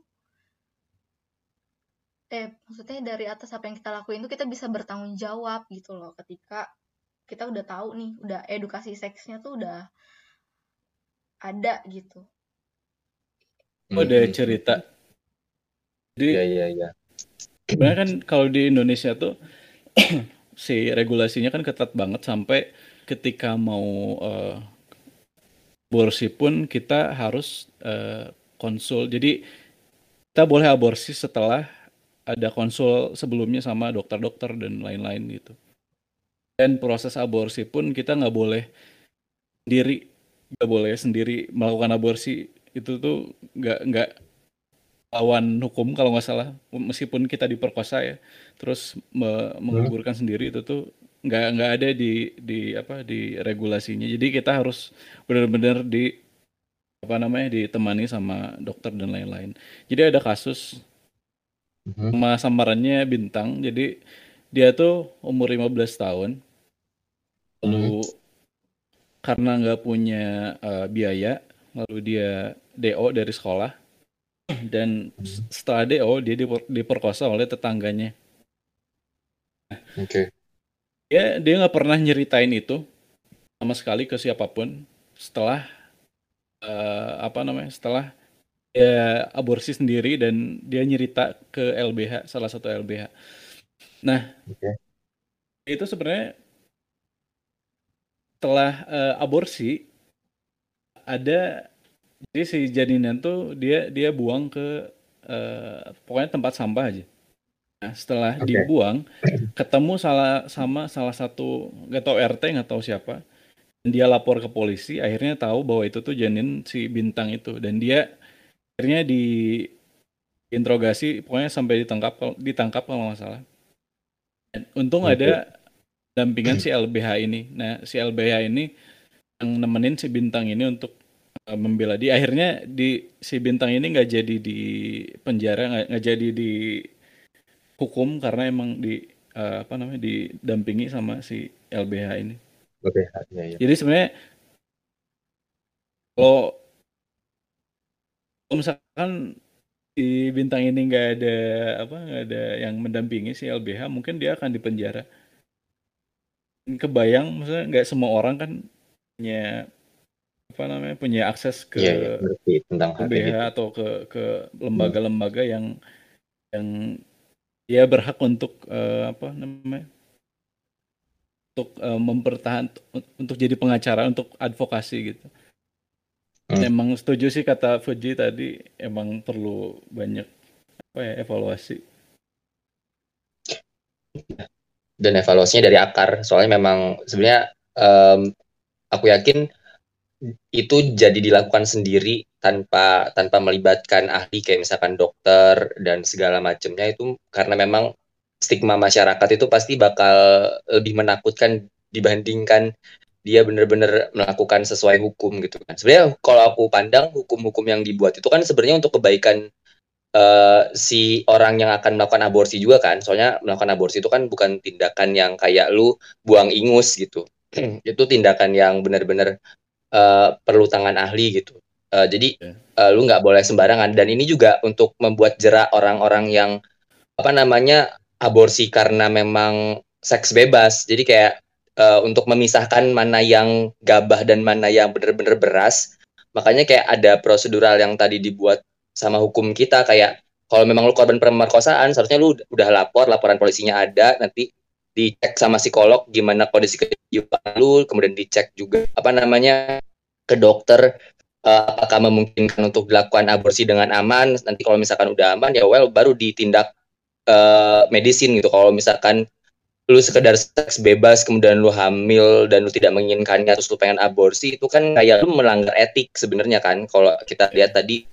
Speaker 5: maksudnya dari atas apa yang kita lakuin tuh kita bisa bertanggung jawab gitu loh, ketika kita udah tahu nih, udah edukasi seksnya tuh udah ada gitu.
Speaker 2: Ada cerita. Jadi
Speaker 3: Iya.
Speaker 2: Sebenarnya kan kalau di Indonesia tuh si regulasinya kan ketat banget sampai ketika mau aborsi pun kita harus konsul. Jadi kita boleh aborsi setelah ada konsul sebelumnya sama dokter-dokter dan lain-lain gitu. Dan proses aborsi pun kita sendiri, nggak boleh sendiri melakukan aborsi. Itu tuh nggak lawan hukum kalau nggak salah, meskipun kita diperkosa ya, terus menggugurkan sendiri itu tuh nggak ada di regulasinya. Jadi kita harus benar-benar ditemani sama dokter dan lain-lain. Jadi ada kasus sama samarannya Bintang. Jadi dia tuh umur 15 tahun, lalu karena nggak punya biaya, lalu dia DO dari sekolah. Dan setelah DO dia diperkosa oleh tetangganya.
Speaker 3: Oke.
Speaker 2: Dia nggak pernah nyeritain itu sama sekali ke siapapun. Setelah setelah dia aborsi sendiri dan dia nyerita ke LBH, salah satu LBH. Nah, itu sebenarnya setelah aborsi ada, jadi si janinnya tuh dia buang ke pokoknya tempat sampah aja. Nah, setelah dibuang, ketemu sama salah satu, nggak tahu RT, nggak tahu siapa, dan dia lapor ke polisi, akhirnya tahu bahwa itu tuh janin si Bintang itu, dan dia akhirnya diinterogasi, pokoknya sampai ditangkap kalau nggak salah. Dan untung ada dampingan si LBH ini. Nah, si LBH ini yang nemenin si Bintang ini untuk membela dia. Akhirnya si Bintang ini nggak jadi di penjara, nggak jadi di hukum karena emang didampingi sama si LBH ini.
Speaker 3: LBH, ya.
Speaker 2: Jadi sebenarnya kalau misalkan si Bintang ini nggak ada yang mendampingi si LBH, mungkin dia akan dipenjara. Kebayang, maksudnya nggak semua orang kan punya akses ke
Speaker 3: tentang
Speaker 2: LBH
Speaker 3: gitu.
Speaker 2: atau ke lembaga-lembaga yang dia berhak untuk untuk jadi pengacara, untuk advokasi gitu. Emang setuju sih kata Fuji tadi, emang perlu banyak evaluasi.
Speaker 3: Dan evaluasinya dari akar, soalnya memang sebenarnya aku yakin itu jadi dilakukan sendiri tanpa melibatkan ahli kayak misalkan dokter dan segala macamnya, itu karena memang stigma masyarakat itu pasti bakal lebih menakutkan dibandingkan dia benar-benar melakukan sesuai hukum gitu kan. Sebenarnya kalau aku pandang hukum-hukum yang dibuat itu kan sebenarnya untuk kebaikan si orang yang akan melakukan aborsi juga kan. Soalnya melakukan aborsi itu kan bukan tindakan yang kayak lu buang ingus gitu. Itu tindakan yang benar-benar perlu tangan ahli gitu. Jadi lu nggak boleh sembarangan. Dan ini juga untuk membuat jerak orang-orang yang aborsi karena memang seks bebas. Jadi kayak untuk memisahkan mana yang gabah dan mana yang benar-benar beras. Makanya kayak ada prosedural yang tadi dibuat sama hukum kita, kayak kalau memang lu korban pemerkosaan, seharusnya lu udah laporan polisinya ada, nanti dicek sama psikolog gimana kondisi kejiwaan lu, kemudian dicek juga ke dokter apakah memungkinkan untuk dilakukan aborsi dengan aman. Nanti kalau misalkan udah aman ya baru ditindak medisin gitu. Kalau misalkan lu sekedar seks bebas kemudian lu hamil dan lu tidak menginginkannya terus lu pengen aborsi, itu kan kayak lu melanggar etik sebenarnya kan. Kalau kita lihat tadi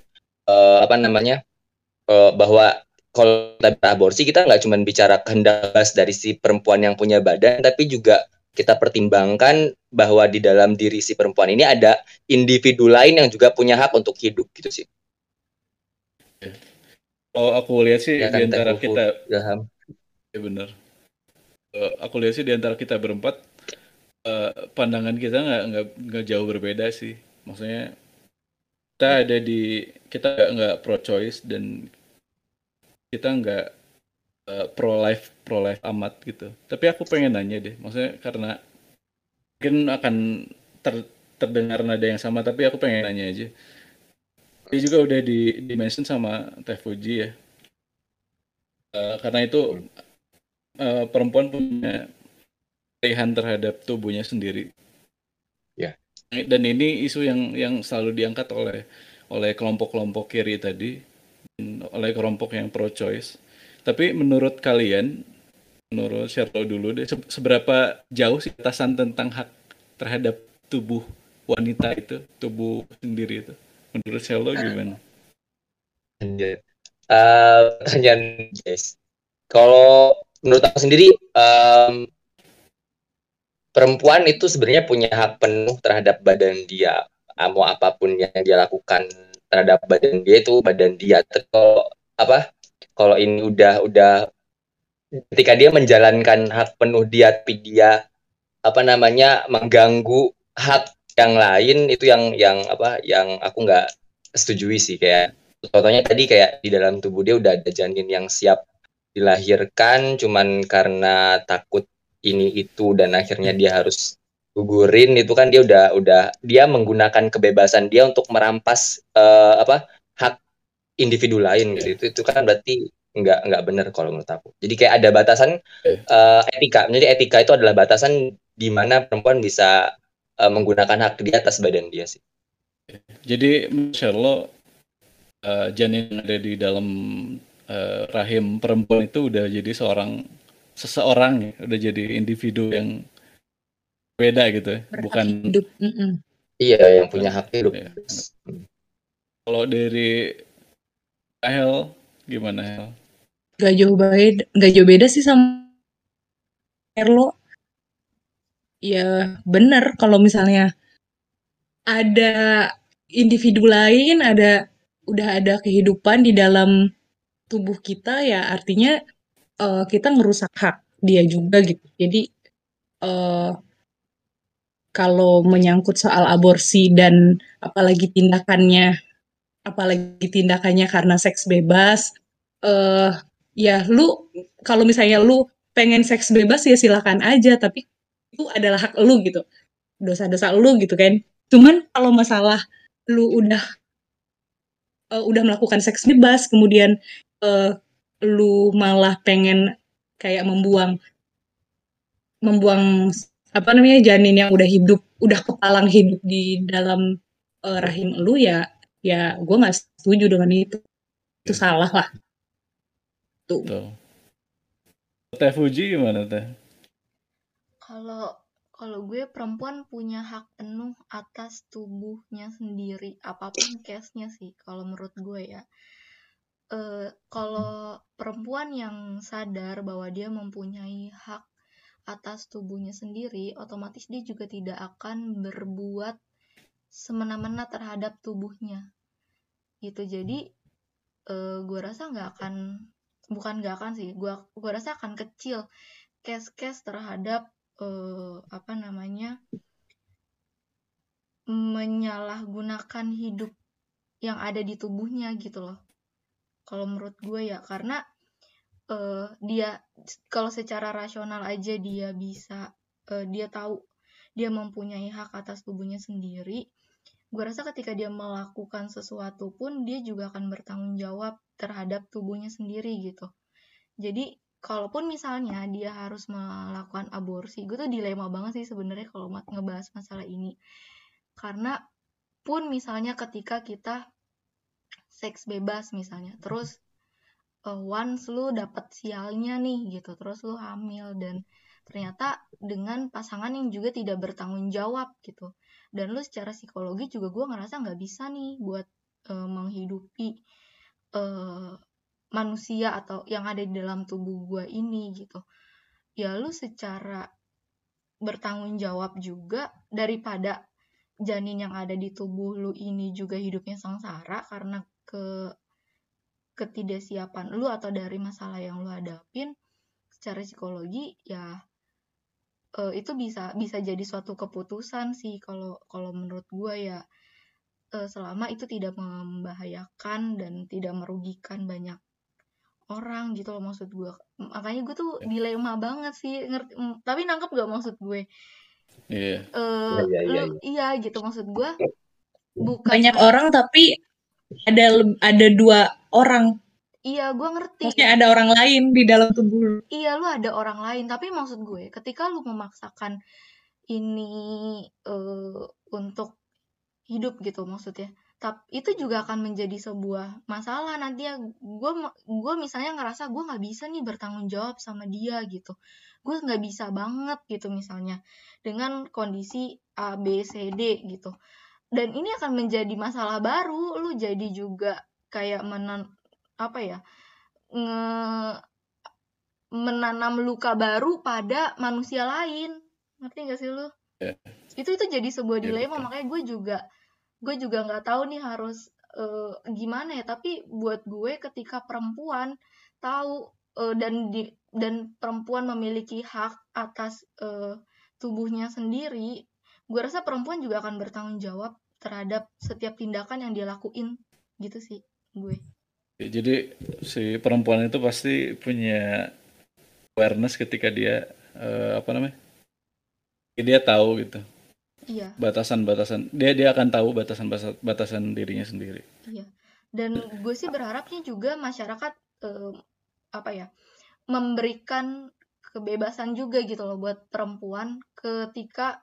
Speaker 3: bahwa kalau kita aborsi, kita nggak cuma bicara kehendak dari si perempuan yang punya badan, tapi juga kita pertimbangkan bahwa di dalam diri si perempuan ini ada individu lain yang juga punya hak untuk hidup gitu sih.
Speaker 2: Kalau aku lihat sih
Speaker 3: ya kan,
Speaker 2: di antara kita,
Speaker 3: Ilham.
Speaker 2: Ya benar. Aku lihat sih di antara kita berempat, pandangan kita nggak jauh berbeda sih. Maksudnya kita nggak pro choice dan kita nggak pro life amat gitu. Tapi aku pengen nanya deh, maksudnya karena mungkin akan terdengar nada yang sama, tapi aku pengen nanya aja. Dia juga udah di mention sama Teh Fuji ya. Karena itu perempuan punya pilihan terhadap tubuhnya sendiri.
Speaker 3: Ya.
Speaker 2: Dan ini isu yang selalu diangkat oleh kelompok-kelompok kiri tadi, oleh kelompok yang pro-choice. Tapi menurut kalian, menurut Sherlo dulu deh, seberapa jauh sih batasan tentang hak terhadap tubuh wanita itu, tubuh sendiri itu? Menurut Sherlo gimana?
Speaker 3: Anjir. Pertanyaan guys. Kalau menurut aku sendiri, perempuan itu sebenarnya punya hak penuh terhadap badan dia. Mau apapun yang dia lakukan terhadap badan dia itu badan dia. Kalau ini udah ketika dia menjalankan hak penuh dia, tapi dia mengganggu hak yang lain, itu yang aku nggak setujui sih. Kayak contohnya tadi, kayak di dalam tubuh dia udah ada janin yang siap dilahirkan, cuman karena takut ini itu dan akhirnya dia harus gugurin, itu kan dia udah dia menggunakan kebebasan dia untuk merampas hak individu lain gitu. Itu kan berarti nggak benar kalau menurut aku. Jadi kayak ada batasan etika. Jadi etika itu adalah batasan di mana perempuan bisa menggunakan hak di atas badan dia sih.
Speaker 2: Jadi menurut Sherlo, janin yang ada di dalam rahim perempuan itu udah jadi seseorang ya, udah jadi individu yang beda gitu ya, bukan
Speaker 4: hidup.
Speaker 3: Iya, yang punya hak hidup.
Speaker 2: Ya. Kalau dari Hel gimana, Hel?
Speaker 4: Gak jauh beda sih sama Erlo. Ya bener, kalau misalnya ada individu lain, udah ada kehidupan di dalam tubuh kita, ya artinya kita ngerusak hak dia juga gitu. Jadi kalau menyangkut soal aborsi dan apalagi tindakannya karena seks bebas, ya lu kalau misalnya lu pengen seks bebas ya silakan aja, tapi itu adalah hak lu gitu, dosa-dosa lu gitu kan. Cuman kalau masalah lu udah melakukan seks bebas, kemudian lu malah pengen kayak membuang janin yang udah kepalang hidup di dalam rahim lu, ya gue nggak setuju dengan itu salah lah tuh.
Speaker 2: Teh Fuji gimana Teh?
Speaker 5: Kalau gue, perempuan punya hak penuh atas tubuhnya sendiri, apapun case-nya sih kalau menurut gue ya. Kalau perempuan yang sadar bahwa dia mempunyai hak atas tubuhnya sendiri, otomatis dia juga tidak akan berbuat semena-mena terhadap tubuhnya gitu. Jadi gue rasa gue rasa akan kecil case-case terhadap menyalahgunakan hidup yang ada di tubuhnya gitu loh. Kalau menurut gue ya, karena dia kalau secara rasional aja dia bisa dia tahu dia mempunyai hak atas tubuhnya sendiri. Gue rasa ketika dia melakukan sesuatu pun dia juga akan bertanggung jawab terhadap tubuhnya sendiri gitu. Jadi kalaupun misalnya dia harus melakukan aborsi, gue tuh dilema banget sih sebenarnya kalau ngebahas masalah ini. Karena pun misalnya ketika kita seks bebas misalnya, terus once lu dapet sialnya nih gitu, terus lu hamil dan ternyata dengan pasangan yang juga tidak bertanggung jawab gitu, dan lu secara psikologi juga gue ngerasa nggak bisa nih buat menghidupi manusia atau yang ada di dalam tubuh gue ini gitu. Ya lu secara bertanggung jawab juga, daripada janin yang ada di tubuh lu ini juga hidupnya sengsara karena ketidaksiapan lu atau dari masalah yang lu hadapin secara psikologi, ya itu bisa jadi suatu keputusan sih kalau menurut gue ya, selama itu tidak membahayakan dan tidak merugikan banyak orang gitu loh maksud gue. Makanya gue tuh dilema banget sih, tapi nangkep gak maksud gue?
Speaker 2: Iya.
Speaker 5: Iya gitu maksud gue. Bukan
Speaker 4: banyak orang tapi ada 2 orang
Speaker 5: Iya, gue ngerti.
Speaker 4: Maksudnya ada orang lain di dalam tubuh lu.
Speaker 5: Iya, lu ada orang lain. Tapi maksud gue, ketika lu memaksakan ini untuk hidup gitu maksudnya. Tapi itu juga akan menjadi sebuah masalah nanti ya. Gue misalnya ngerasa gue nggak bisa nih bertanggung jawab sama dia gitu. Gue nggak bisa banget gitu misalnya dengan kondisi A, B, C, D gitu. Dan ini akan menjadi masalah baru. Lu jadi juga kayak menanam luka baru pada manusia lain. Ngerti gak sih lu?
Speaker 2: Ya,
Speaker 5: Itu jadi sebuah
Speaker 2: ya
Speaker 5: dilema.
Speaker 2: betul.
Speaker 5: Makanya gue juga nggak tahu nih harus gimana ya. Tapi buat gue ketika perempuan tahu dan perempuan memiliki hak atas tubuhnya sendiri, gue rasa perempuan juga akan bertanggung jawab terhadap setiap tindakan yang dia lakuin gitu sih gue.
Speaker 2: Jadi si perempuan itu pasti punya awareness ketika dia dia tahu gitu
Speaker 5: Iya.
Speaker 2: batasan-batasan, dia akan tahu batasan dirinya sendiri.
Speaker 5: Iya. Dan gue sih berharapnya juga masyarakat memberikan kebebasan juga gitu loh buat perempuan ketika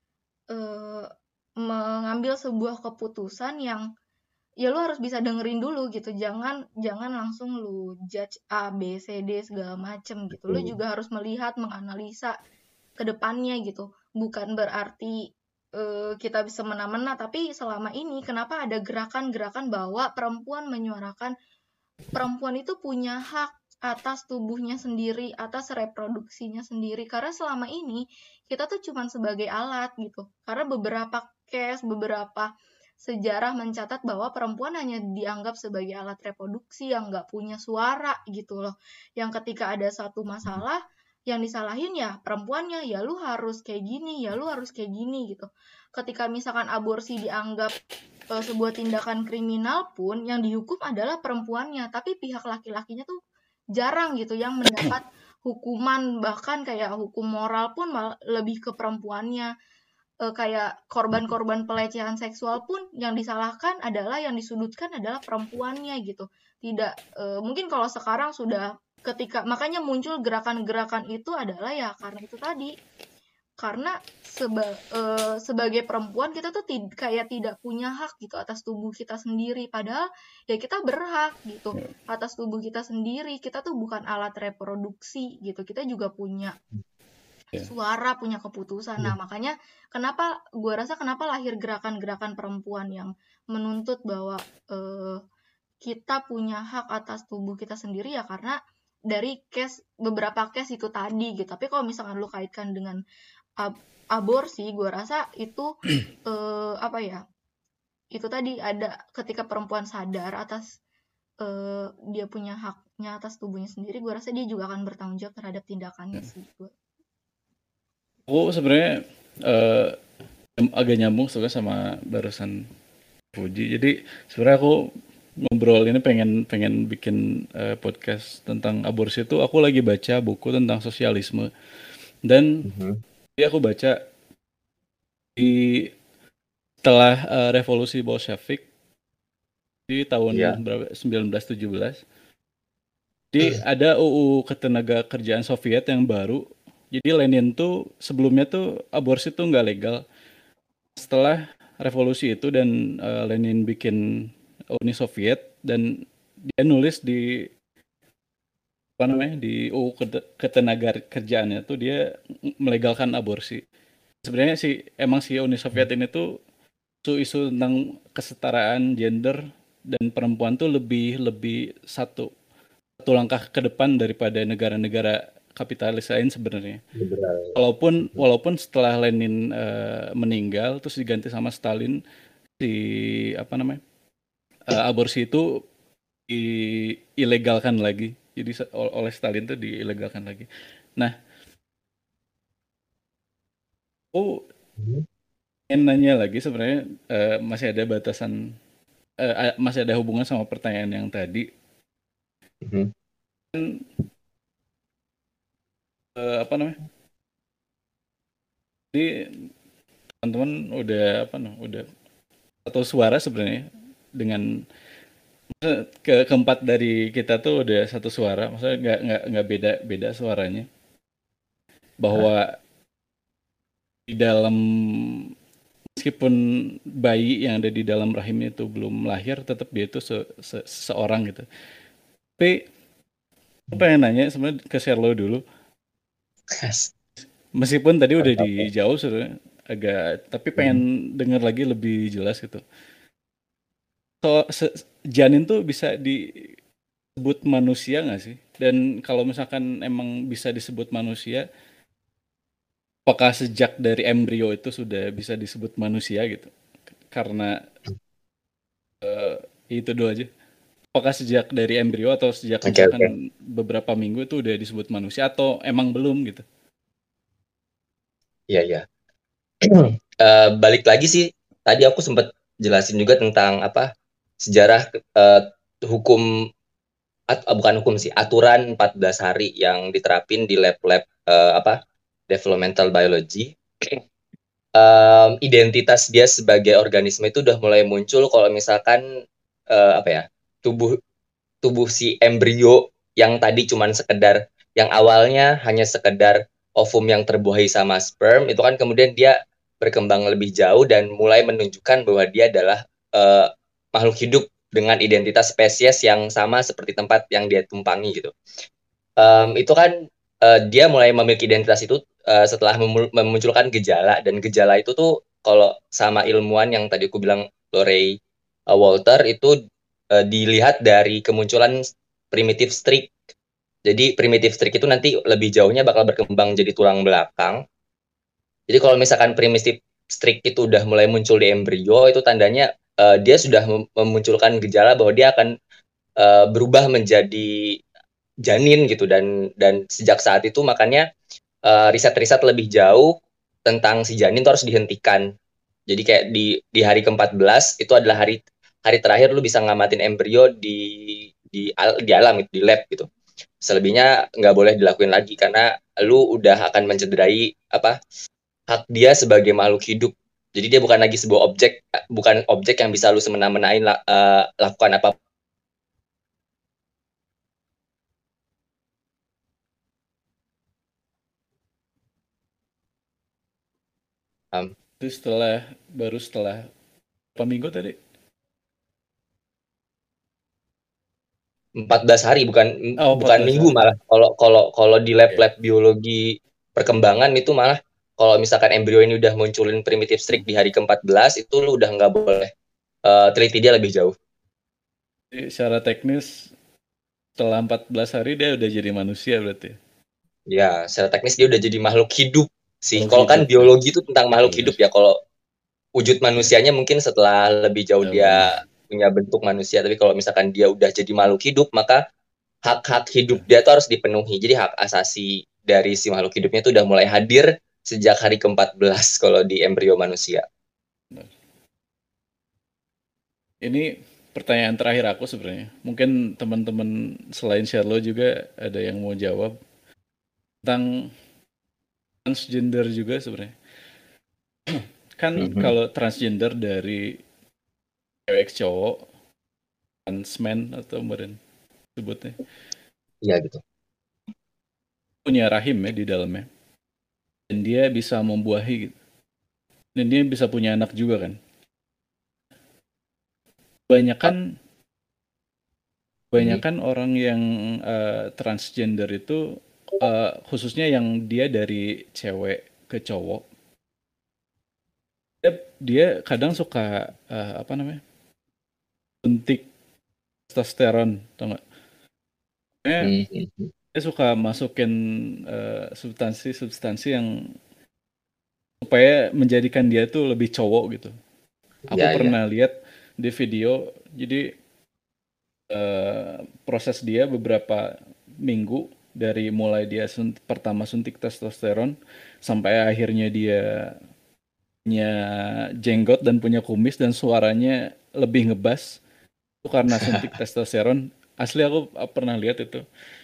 Speaker 5: mengambil sebuah keputusan yang ya lu harus bisa dengerin dulu gitu. Jangan langsung lu judge A, B, C, D segala macem gitu. Lu juga harus melihat, menganalisa ke depannya gitu. Bukan berarti kita bisa mena-mena, tapi selama ini kenapa ada gerakan-gerakan bahwa perempuan menyuarakan perempuan itu punya hak atas tubuhnya sendiri, atas reproduksinya sendiri. Karena selama ini kita tuh cuman sebagai alat gitu. Karena beberapa case, beberapa sejarah mencatat bahwa perempuan hanya dianggap sebagai alat reproduksi yang nggak punya suara gitu loh. Yang ketika ada satu masalah, yang disalahin ya perempuannya, ya lu harus kayak gini, ya lu harus kayak gini gitu. Ketika misalkan aborsi dianggap sebuah tindakan kriminal pun yang dihukum adalah perempuannya, tapi pihak laki-lakinya tuh jarang gitu yang mendapat hukuman, bahkan kayak hukum moral pun lebih ke perempuannya. Kayak korban-korban pelecehan seksual pun yang disalahkan adalah, yang disudutkan adalah perempuannya gitu. Tidak mungkin kalau sekarang sudah makanya muncul gerakan-gerakan itu adalah ya karena itu tadi. Karena sebagai perempuan kita tuh kayak tidak punya hak gitu atas tubuh kita sendiri, padahal ya kita berhak gitu atas tubuh kita sendiri. Kita tuh bukan alat reproduksi gitu, kita juga punya suara, punya keputusan. Nah makanya kenapa gue rasa lahir gerakan-gerakan perempuan yang menuntut bahwa kita punya hak atas tubuh kita sendiri, ya karena dari beberapa case itu tadi gitu. Tapi kalau misalkan lu kaitkan dengan aborsi, gue rasa itu itu tadi ada ketika perempuan sadar atas dia punya haknya atas tubuhnya sendiri, gue rasa dia juga akan bertanggung jawab terhadap tindakannya sih.
Speaker 2: Aku sebenarnya agak nyambung sama barusan Puji. Jadi sebenarnya aku ngobrol ini pengen bikin podcast tentang aborsi itu. Aku lagi baca buku tentang sosialisme dan aku baca setelah revolusi Bolshevik di tahun 1917. Jadi ada UU Ketenagakerjaan Soviet yang baru. Jadi Lenin tuh sebelumnya tuh aborsi tuh nggak legal. Setelah revolusi itu dan Lenin bikin Uni Soviet, dan dia nulis di di UU Ketenagakerjaannya tuh dia melegalkan aborsi. Sebenarnya emang Uni Soviet ini tuh isu tentang kesetaraan gender dan perempuan tuh lebih satu langkah ke depan daripada negara-negara kapitalis lain sebenarnya. Walaupun setelah Lenin meninggal terus diganti sama Stalin, aborsi itu ilegalkan lagi. Jadi oleh Stalin itu diilegalkan lagi. Nah, aku ingin nanya lagi sebenarnya, masih ada batasan, masih ada hubungan sama pertanyaan yang tadi. Jadi teman-teman udah satu suara sebenarnya dengan keempat dari kita tuh udah satu suara, maksudnya nggak beda suaranya, bahwa di dalam, meskipun bayi yang ada di dalam rahim itu belum lahir, tetap dia itu seorang gitu. Tapi aku pengen nanya sebenarnya ke Sherlo dulu, meskipun tadi udah dijawab sebenarnya agak, tapi pengen dengar lagi lebih jelas gitu. Janin tuh bisa disebut manusia nggak sih? Dan kalau misalkan emang bisa disebut manusia, apakah sejak dari embrio itu sudah bisa disebut manusia gitu? Karena itu dulu aja. Apakah sejak dari embrio atau sejak misalkan beberapa minggu itu udah disebut manusia atau emang belum gitu?
Speaker 3: Iya. Balik lagi sih, tadi aku sempat jelasin juga tentang sejarah hukum, bukan hukum sih, aturan 14 hari yang diterapin di lab-lab developmental biology. Identitas dia sebagai organisme itu udah mulai muncul kalau misalkan tubuh si embrio yang tadi cuman sekedar, yang awalnya hanya sekedar ovum yang terbuahi sama sperm, itu kan kemudian dia berkembang lebih jauh dan mulai menunjukkan bahwa dia adalah makhluk hidup dengan identitas spesies yang sama seperti tempat yang dia tumpangi gitu. Itu kan dia mulai memiliki identitas itu setelah memunculkan gejala, dan gejala itu tuh kalau sama ilmuwan yang tadi aku bilang, Lorey Walter, itu dilihat dari kemunculan primitive streak. Jadi primitive streak itu nanti lebih jauhnya bakal berkembang jadi tulang belakang. Jadi kalau misalkan primitive streak itu udah mulai muncul di embrio, itu tandanya dia sudah memunculkan gejala bahwa dia akan berubah menjadi janin gitu, dan sejak saat itu makanya riset-riset lebih jauh tentang si janin itu harus dihentikan. Jadi kayak di hari ke-14 itu adalah hari terakhir lu bisa ngamatin embrio di alam gitu, di lab gitu. Selebihnya nggak boleh dilakuin lagi karena lu udah akan mencederai hak dia sebagai makhluk hidup. Jadi dia bukan lagi sebuah objek, bukan objek yang bisa lu semena-menain lakukan apa.
Speaker 2: Itu baru setelah berapa minggu tadi?
Speaker 3: 14 hari, bukan
Speaker 2: 14
Speaker 3: minggu
Speaker 2: hari.
Speaker 3: malah. Kalau di lab biologi perkembangan itu malah kalau misalkan embrio ini udah munculin primitive streak di hari ke-14, itu lu udah nggak boleh teliti dia lebih jauh.
Speaker 2: Jadi, secara teknis setelah 14 hari dia udah jadi manusia berarti.
Speaker 3: Ya, secara teknis dia udah jadi makhluk hidup sih. Kalau kan biologi itu tentang makhluk hidup ya. Kalau wujud manusianya mungkin setelah lebih jauh dia punya bentuk manusia. Tapi kalau misalkan dia udah jadi makhluk hidup, maka hak-hak hidup dia tuh harus dipenuhi. Jadi hak asasi dari si makhluk hidupnya tuh udah mulai hadir sejak hari ke-14 kalau di embrio manusia.
Speaker 2: Ini pertanyaan terakhir aku sebenarnya. Mungkin teman-teman selain Sherlo juga ada yang mau jawab tentang transgender juga sebenarnya. Kan kalau transgender dari cewek ke cowok, transman atau meren sebutnya.
Speaker 3: Iya gitu.
Speaker 2: Punya rahim ya di dalamnya. Dan dia bisa membuahi gitu. Dan dia bisa punya anak juga kan. Kebanyakan orang yang transgender itu khususnya yang dia dari cewek ke cowok, dia kadang suka suntik testosteron, tau nggak? Dia suka masukin substansi yang supaya menjadikan dia tuh lebih cowok gitu. Aku pernah lihat di video, jadi proses dia beberapa minggu dari mulai dia pertama suntik testosteron sampai akhirnya dia punya jenggot dan punya kumis dan suaranya lebih ngebas, itu karena suntik testosteron. Asli aku pernah lihat itu.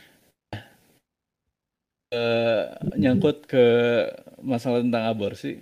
Speaker 2: Nyangkut ke masalah tentang aborsi.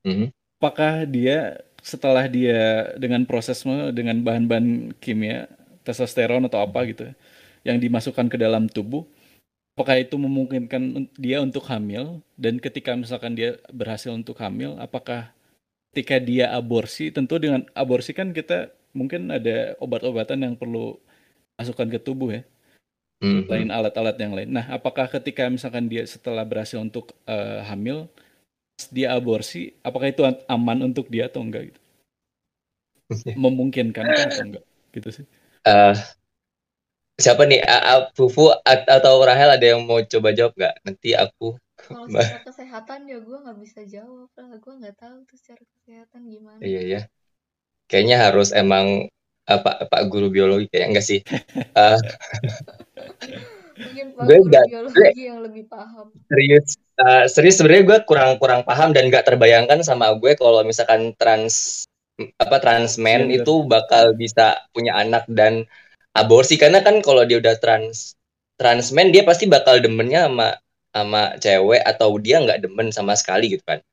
Speaker 2: Apakah dia setelah dia dengan proses dengan bahan-bahan kimia testosteron atau apa gitu yang dimasukkan ke dalam tubuh, apakah itu memungkinkan dia untuk hamil, dan ketika misalkan dia berhasil untuk hamil, apakah ketika dia aborsi, tentu dengan aborsi kan kita mungkin ada obat-obatan yang perlu masukkan ke tubuh ya, selain alat-alat yang lain. Nah, apakah ketika misalkan dia setelah berhasil untuk hamil, dia aborsi, apakah itu aman untuk dia atau enggak gitu? Memungkinkankah atau enggak gitu sih?
Speaker 3: Siapa nih? Fufu atau Rahel ada yang mau coba jawab nggak? Nanti aku.
Speaker 5: Kalau secara kesehatan ya gue nggak bisa jawab lah, gue nggak tahu tuh secara kesehatan gimana.
Speaker 3: Iya ya. Kayaknya harus emang Pak guru biologi kayak enggak sih?
Speaker 5: Mungkin Pak
Speaker 3: Gue
Speaker 5: guru
Speaker 3: nggak
Speaker 5: biologi yang lebih paham.
Speaker 3: serius sebenarnya gue kurang paham dan nggak terbayangkan sama gue kalau misalkan trans men
Speaker 2: Gender.
Speaker 3: itu bakal bisa punya anak dan aborsi, karena kan kalau dia udah trans men dia pasti bakal demennya sama cewek atau dia nggak demen sama sekali gitu kan.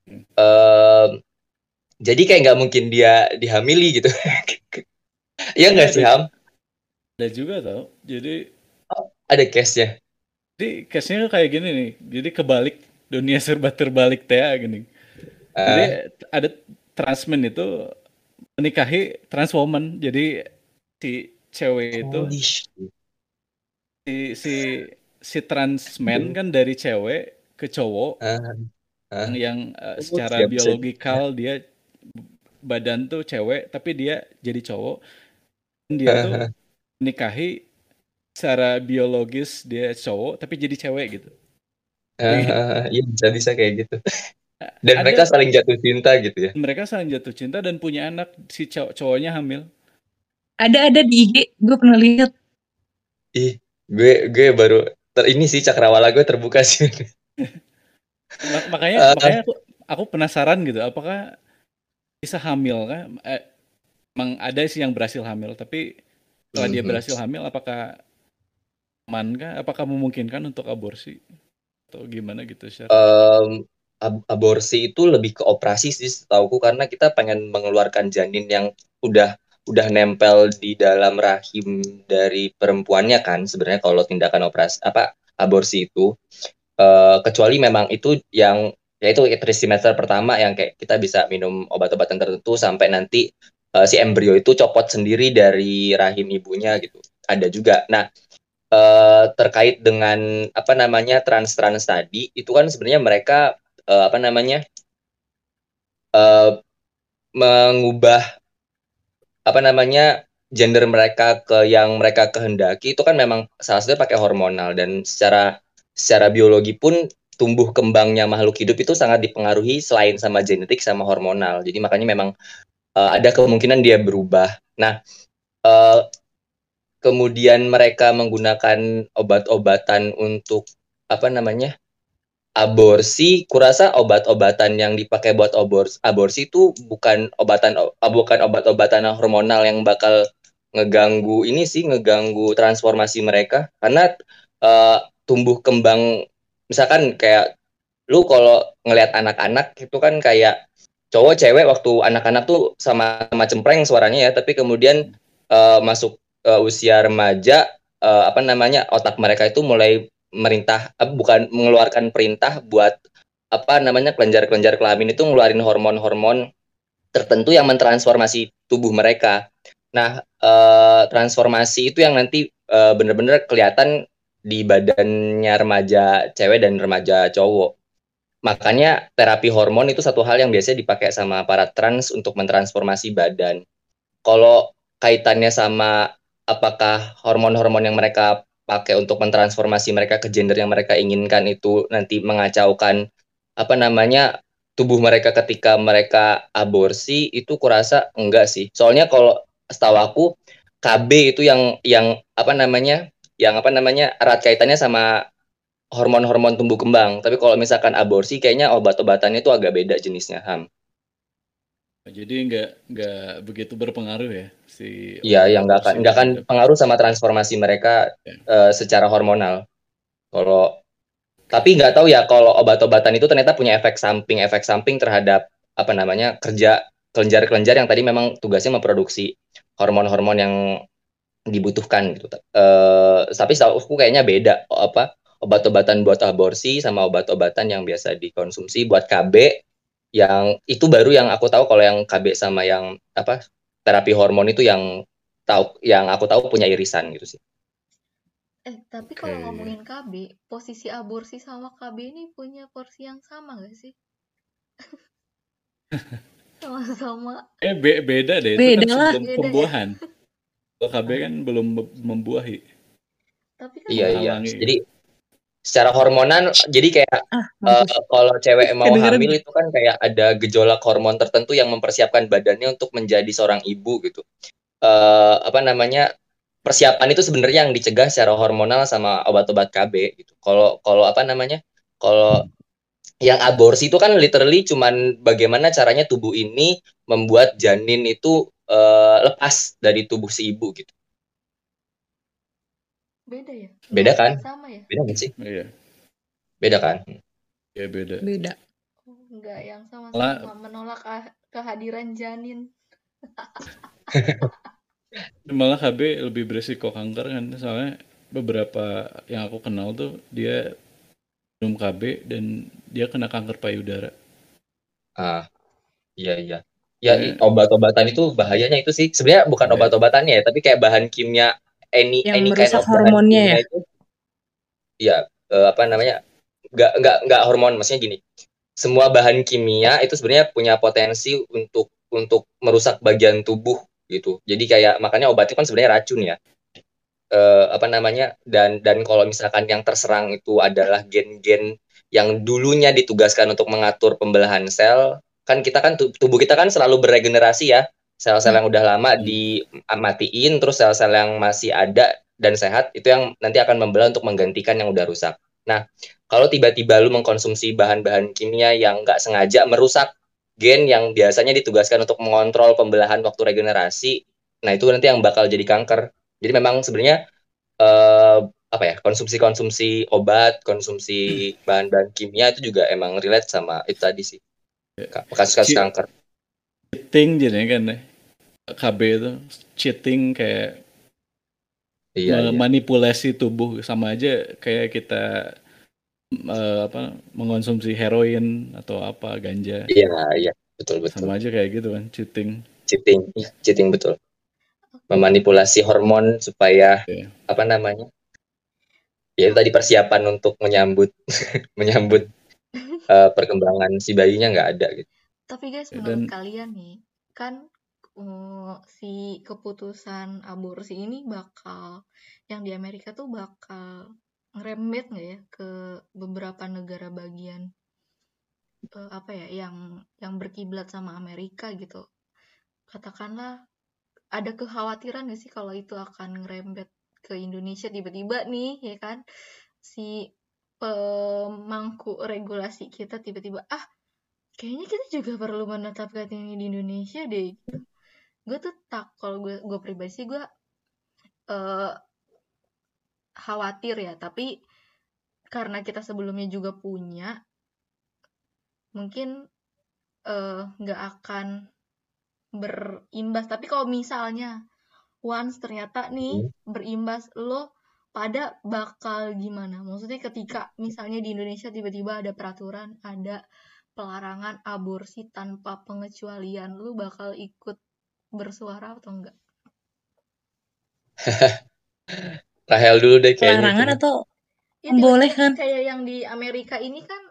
Speaker 3: Jadi kayak nggak mungkin dia dihamili gitu. Iya nggak sih, Ham?
Speaker 2: Ada juga tau. Jadi
Speaker 3: Ada case-nya.
Speaker 2: Jadi case-nya kayak gini nih. Jadi kebalik, dunia serba terbalik Tea gini. Jadi ada trans men itu menikahi trans woman. Jadi si cewek itu si trans men kan dari cewek ke cowok yang secara biologikal dia badan tuh cewek tapi dia jadi cowok. Dan dia tuh menikahi secara biologis dia cowok tapi jadi cewek gitu.
Speaker 3: Iya bisa kayak gitu. Dan mereka saling jatuh cinta gitu ya.
Speaker 2: Mereka saling jatuh cinta dan punya anak, si cowoknya hamil.
Speaker 4: Ada di IG, gue pernah lihat.
Speaker 3: Ih, gue baru ini sih cakrawala gue terbuka sih.
Speaker 2: Makanya aku penasaran gitu, apakah bisa hamil kan? Emang ada sih yang berhasil hamil, tapi setelah dia berhasil hamil, apakah aman kah? Apakah memungkinkan untuk aborsi atau gimana gitu?
Speaker 3: Aborsi itu lebih ke operasi sih setauku, karena kita pengen mengeluarkan janin yang udah nempel di dalam rahim dari perempuannya kan sebenarnya kalau tindakan operasi aborsi itu, kecuali memang itu yang yaitu trimester pertama yang kayak kita bisa minum obat-obatan tertentu sampai nanti si embrio itu copot sendiri dari rahim ibunya gitu, ada juga. Nah, terkait dengan trans tadi itu kan sebenarnya mereka mengubah gender mereka ke yang mereka kehendaki, itu kan memang salah satunya pakai hormonal, dan secara biologi pun tumbuh kembangnya makhluk hidup itu sangat dipengaruhi selain sama genetik sama hormonal. Jadi makanya memang ada kemungkinan dia berubah. Nah, kemudian mereka menggunakan obat-obatan untuk aborsi. Kurasa obat-obatan yang dipakai buat aborsi itu bukan obat-obatan hormonal yang bakal ngeganggu transformasi mereka, karena tumbuh kembang, misalkan kayak lu kalau ngelihat anak-anak itu kan kayak cowok cewek waktu anak-anak tuh sama cempreng suaranya ya, tapi kemudian masuk usia remaja, otak mereka itu mulai mengeluarkan perintah buat kelenjar-kelenjar kelamin itu ngeluarin hormon-hormon tertentu yang mentransformasi tubuh mereka. Nah, transformasi itu yang nanti benar-benar kelihatan di badannya remaja cewek dan remaja cowok. Makanya terapi hormon itu satu hal yang biasanya dipakai sama para trans untuk mentransformasi badan. Kalau kaitannya sama apakah hormon-hormon yang mereka pakai untuk mentransformasi mereka ke gender yang mereka inginkan itu nanti mengacaukan tubuh mereka ketika mereka aborsi, itu kurasa enggak sih. Soalnya kalau setahu aku KB itu yang erat kaitannya sama hormon-hormon tumbuh kembang. Tapi kalau misalkan aborsi kayaknya obat-obatannya itu agak beda jenisnya, Ham.
Speaker 2: Jadi nggak begitu berpengaruh ya si.
Speaker 3: Iya, yang nggak akan pengaruh sama transformasi mereka secara hormonal. Tapi nggak tahu ya kalau obat-obatan itu ternyata punya efek samping terhadap kerja kelenjar-kelenjar yang tadi memang tugasnya memproduksi hormon-hormon yang dibutuhkan gitu. Tapi setahu aku kayaknya beda obat-obatan buat aborsi sama obat-obatan yang biasa dikonsumsi buat KB, yang itu baru yang aku tahu. Kalau yang KB sama yang terapi hormon itu yang aku tahu punya irisan gitu sih.
Speaker 5: Tapi kalau ngomongin KB, posisi aborsi sama KB ini punya porsi yang sama gak sih? Sama-sama.
Speaker 2: Beda deh, itu
Speaker 4: Beda
Speaker 2: kan
Speaker 4: lah.
Speaker 2: sebelum pembuahan. Kalau KB kan belum membuahi.
Speaker 5: Tapi kan
Speaker 3: Iya.
Speaker 2: Menghalangi.
Speaker 3: Jadi secara hormonan, jadi kayak kalau cewek mau hamil itu kan kayak ada gejolak hormon tertentu yang mempersiapkan badannya untuk menjadi seorang ibu gitu. Persiapan itu sebenarnya yang dicegah secara hormonal sama obat-obat KB gitu. Kalau yang aborsi itu kan literally cuman bagaimana caranya tubuh ini membuat janin itu lepas dari tubuh si ibu gitu.
Speaker 5: Beda ya?
Speaker 3: Beda kan?
Speaker 5: Sama ya?
Speaker 3: Beda nggak sih?
Speaker 2: Iya.
Speaker 3: Beda kan?
Speaker 2: Iya beda.
Speaker 5: Enggak, yang sama-sama menolak kehadiran janin.
Speaker 2: Malah KB lebih beresiko kanker kan, soalnya beberapa yang aku kenal tuh dia minum KB dan dia kena kanker payudara.
Speaker 3: Iya. Ya, obat-obatan itu bahayanya itu sih. Sebenarnya bukan obat-obatannya ya, tapi kayak bahan kimia any kind of hormonnya ya. Itu ya nggak hormon, maksudnya gini. Semua bahan kimia itu sebenarnya punya potensi untuk merusak bagian tubuh gitu. Jadi kayak makanya obat itu kan sebenarnya racun ya. Dan kalau misalkan yang terserang itu adalah gen-gen yang dulunya ditugaskan untuk mengatur pembelahan sel, kan tubuh kita kan selalu beregenerasi ya. Sel-sel yang udah lama dimatiin, terus sel-sel yang masih ada dan sehat itu yang nanti akan membelah untuk menggantikan yang udah rusak. Nah, kalau tiba-tiba lu mengkonsumsi bahan-bahan kimia yang nggak sengaja merusak gen yang biasanya ditugaskan untuk mengontrol pembelahan waktu regenerasi, nah itu nanti yang bakal jadi kanker. Jadi memang sebenarnya konsumsi obat, konsumsi bahan-bahan kimia itu juga emang relate sama itu tadi sih, kasus-kasus kanker.
Speaker 2: Cheating jadi kan KB itu cheating, kayak manipulasi tubuh, sama aja kayak kita mengonsumsi heroin atau ganja.
Speaker 3: Iya, betul.
Speaker 2: Sama aja kayak gitu kan,
Speaker 3: cheating betul. Memanipulasi hormon supaya ya itu tadi persiapan untuk menyambut perkembangan si bayinya nggak ada gitu.
Speaker 5: Tapi guys, menurut kalian nih, kan si keputusan aborsi ini yang di Amerika tuh bakal ngerembet nggak ya ke beberapa negara bagian yang berkiblat sama Amerika gitu. Katakanlah ada kekhawatiran nggak sih kalau itu akan ngerembet ke Indonesia tiba-tiba nih, ya kan, si pemangku regulasi kita tiba-tiba kayaknya kita juga perlu menetapkan ini di Indonesia deh gitu. Gue tuh kalau gue pribadi sih gue khawatir ya, tapi karena kita sebelumnya juga punya, mungkin nggak akan berimbas. Tapi kalau misalnya once ternyata nih berimbas, lo pada bakal gimana? Maksudnya ketika misalnya di Indonesia tiba-tiba ada peraturan, ada pelarangan aborsi tanpa pengecualian, lo bakal ikut bersuara atau enggak?
Speaker 3: Rahel dulu deh kayaknya.
Speaker 4: Pelarangan atau membolehkan?
Speaker 5: Kayak yang di Amerika ini kan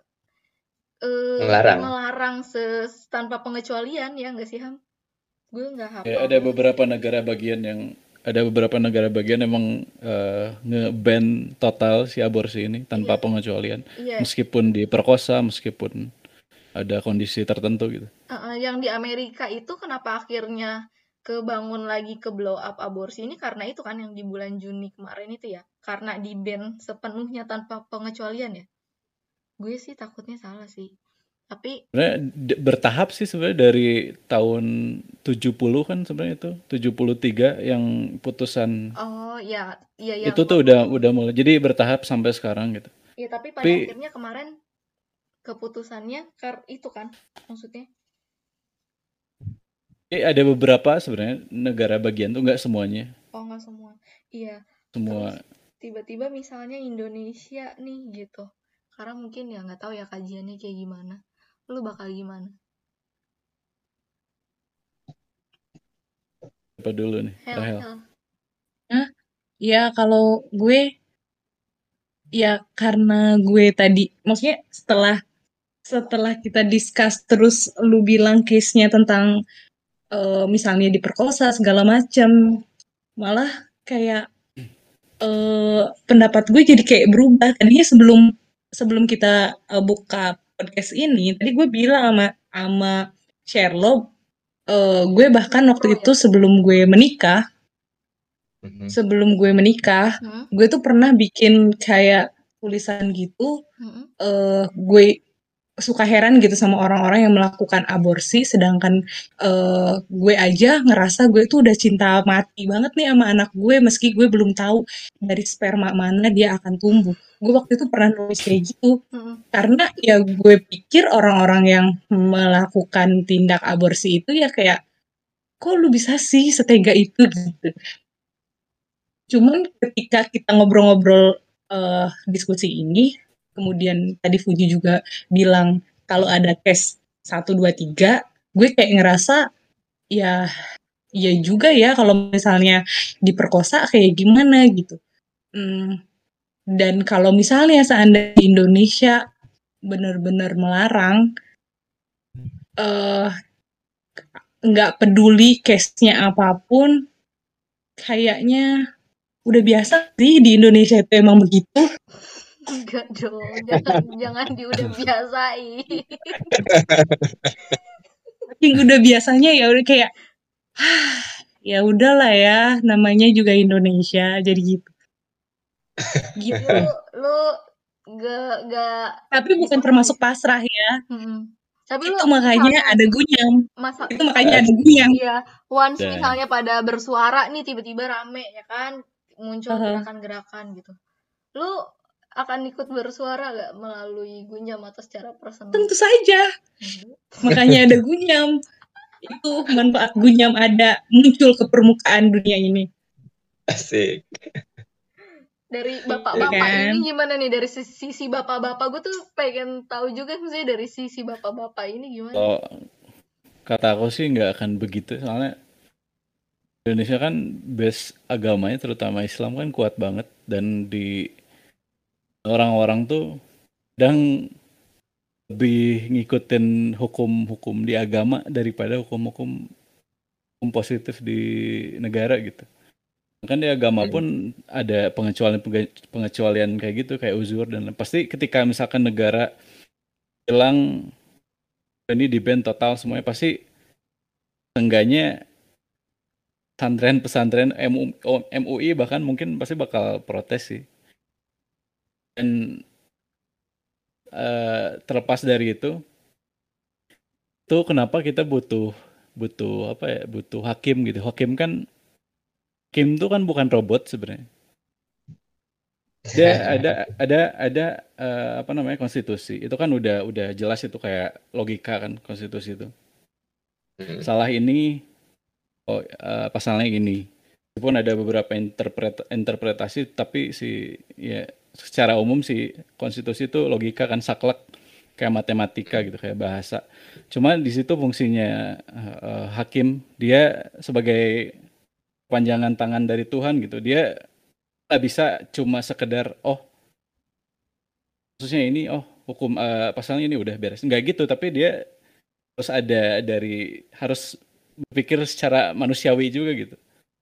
Speaker 5: melarang tanpa pengecualian, ya nggak sih, Ham? Gue nggak hafal.
Speaker 2: Ya, ada beberapa negara bagian emang nge-ban total si aborsi ini tanpa pengecualian. Meskipun diperkosa, meskipun ada kondisi tertentu gitu.
Speaker 5: Yang di Amerika itu kenapa akhirnya kebangun lagi ke blow up aborsi ini, karena itu kan yang di bulan Juni kemarin itu ya, karena di-ban sepenuhnya tanpa pengecualian ya. Gue sih takutnya salah sih. Tapi
Speaker 2: bertahap sih sebenarnya, dari tahun 70 kan sebenarnya itu 73 yang putusan.
Speaker 5: Oh iya.
Speaker 2: Itu tuh udah mulai. Jadi bertahap sampai sekarang gitu.
Speaker 5: Iya, tapi pada akhirnya kemarin keputusannya itu kan maksudnya.
Speaker 2: Ada beberapa sebenarnya negara bagian tuh, nggak semuanya.
Speaker 5: Oh, nggak semua. Iya.
Speaker 2: semua.
Speaker 5: Terus tiba-tiba misalnya Indonesia nih gitu. Karena mungkin ya nggak tahu ya kajiannya kayak gimana. Lu bakal gimana?
Speaker 2: Apa dulu nih,
Speaker 5: Hel,
Speaker 2: Rahel?
Speaker 4: Hah? Ya kalau gue ya karena gue tadi maksudnya setelah kita discuss terus lu bilang case-nya tentang misalnya diperkosa segala macam, malah kayak pendapat gue jadi kayak berubah. Tadinya sebelum kita buka podcast ini, tadi gue bilang sama Sherlock, gue bahkan waktu itu sebelum gue menikah, gue tuh pernah bikin kayak tulisan gitu. Gue suka heran gitu sama orang-orang yang melakukan aborsi, sedangkan gue aja ngerasa gue tuh udah cinta mati banget nih sama anak gue, meski gue belum tahu dari sperma mana dia akan tumbuh. Gue waktu itu pernah nulis kayak gitu, karena ya gue pikir orang-orang yang melakukan tindak aborsi itu ya kayak, kok lu bisa sih setega itu gitu. Cuman ketika kita ngobrol-ngobrol diskusi ini, kemudian tadi Fuji juga bilang kalau ada case 1, 2, 3, gue kayak ngerasa ya juga ya kalau misalnya diperkosa kayak gimana gitu. Dan kalau misalnya seandainya di Indonesia benar-benar melarang, nggak peduli case-nya apapun, kayaknya udah biasa sih di Indonesia itu emang begitu.
Speaker 5: Enggak dong, jangan udah biasain.
Speaker 4: Saking udah biasanya ya udah kayak ya udahlah ya, namanya juga Indonesia jadi gitu.
Speaker 5: Gitu. Lu gak
Speaker 4: Tapi bukan termasuk pasrah ya.
Speaker 5: Tapi
Speaker 4: Itu makanya ada gunyam. Itu makanya ada gunyam.
Speaker 5: Iya, once misalnya pada bersuara nih tiba-tiba rame ya kan, muncul gerakan-gerakan gitu. Lu akan ikut bersuara gak melalui gunyam atau secara personal?
Speaker 4: Tentu saja. Makanya ada gunyam. Itu manfaat gunyam ada, muncul ke permukaan dunia ini.
Speaker 3: Asik.
Speaker 5: Dari bapak-bapak ini gimana nih, dari sisi bapak-bapak? Gue tuh pengen tahu juga maksudnya dari sisi bapak-bapak ini gimana?
Speaker 2: Kalau kata aku sih nggak akan begitu, soalnya Indonesia kan base agamanya terutama Islam kan kuat banget, dan di orang-orang tuh kadang lebih ngikutin hukum-hukum di agama daripada hukum-hukum positif di negara gitu. Kan di agama pun ada pengecualian kayak gitu, kayak uzur, dan pasti ketika misalkan negara bilang ini di-ban total semuanya, pasti seenggaknya pesantren MUI bahkan mungkin pasti bakal protes sih. Dan terlepas dari itu kenapa kita butuh apa ya, butuh hakim gitu. Hakim tuh kan bukan robot sebenarnya. Dia ada apa namanya, konstitusi. Itu kan udah jelas, itu kayak logika kan konstitusi itu. Salah ini pasalnya ini. Meskipun ada beberapa interpretasi, tapi secara umum konstitusi itu logika kan, saklek kayak matematika gitu, kayak bahasa. Cuma di situ fungsinya hakim, dia sebagai panjangan tangan dari Tuhan gitu. Dia nggak bisa cuma sekedar khususnya ini hukum pasalnya ini udah beres, nggak gitu, tapi dia harus berpikir secara manusiawi juga gitu.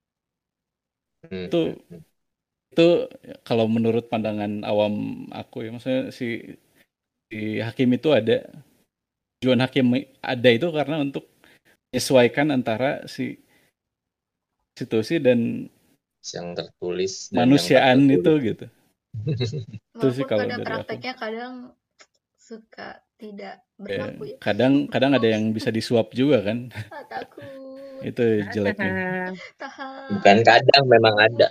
Speaker 2: Itu kalau menurut pandangan awam aku ya, maksudnya si hakim itu tujuan hakim ada itu karena untuk menyesuaikan antara si konstitusi dan
Speaker 3: yang tertulis
Speaker 2: manusiaan
Speaker 3: yang
Speaker 2: itu gitu. Itu sih
Speaker 5: Walaupun
Speaker 2: kalau
Speaker 5: pada
Speaker 2: dari
Speaker 5: prakteknya
Speaker 2: aku.
Speaker 5: kadang suka tidak berlaku ya.
Speaker 2: Kadang ada yang bisa disuap juga kan.
Speaker 5: Takut.
Speaker 2: Itu jeleknya.
Speaker 5: Tahan.
Speaker 3: Bukan kadang, memang ada.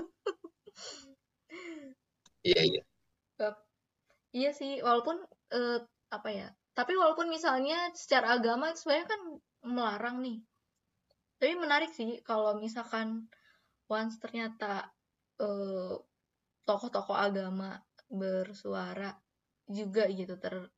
Speaker 3: Iya.
Speaker 5: Iya sih, walaupun apa ya? Tapi walaupun misalnya secara agama sebenarnya kan melarang nih. Tapi menarik sih kalau misalkan once ternyata eh, tokoh-tokoh agama bersuara juga gitu.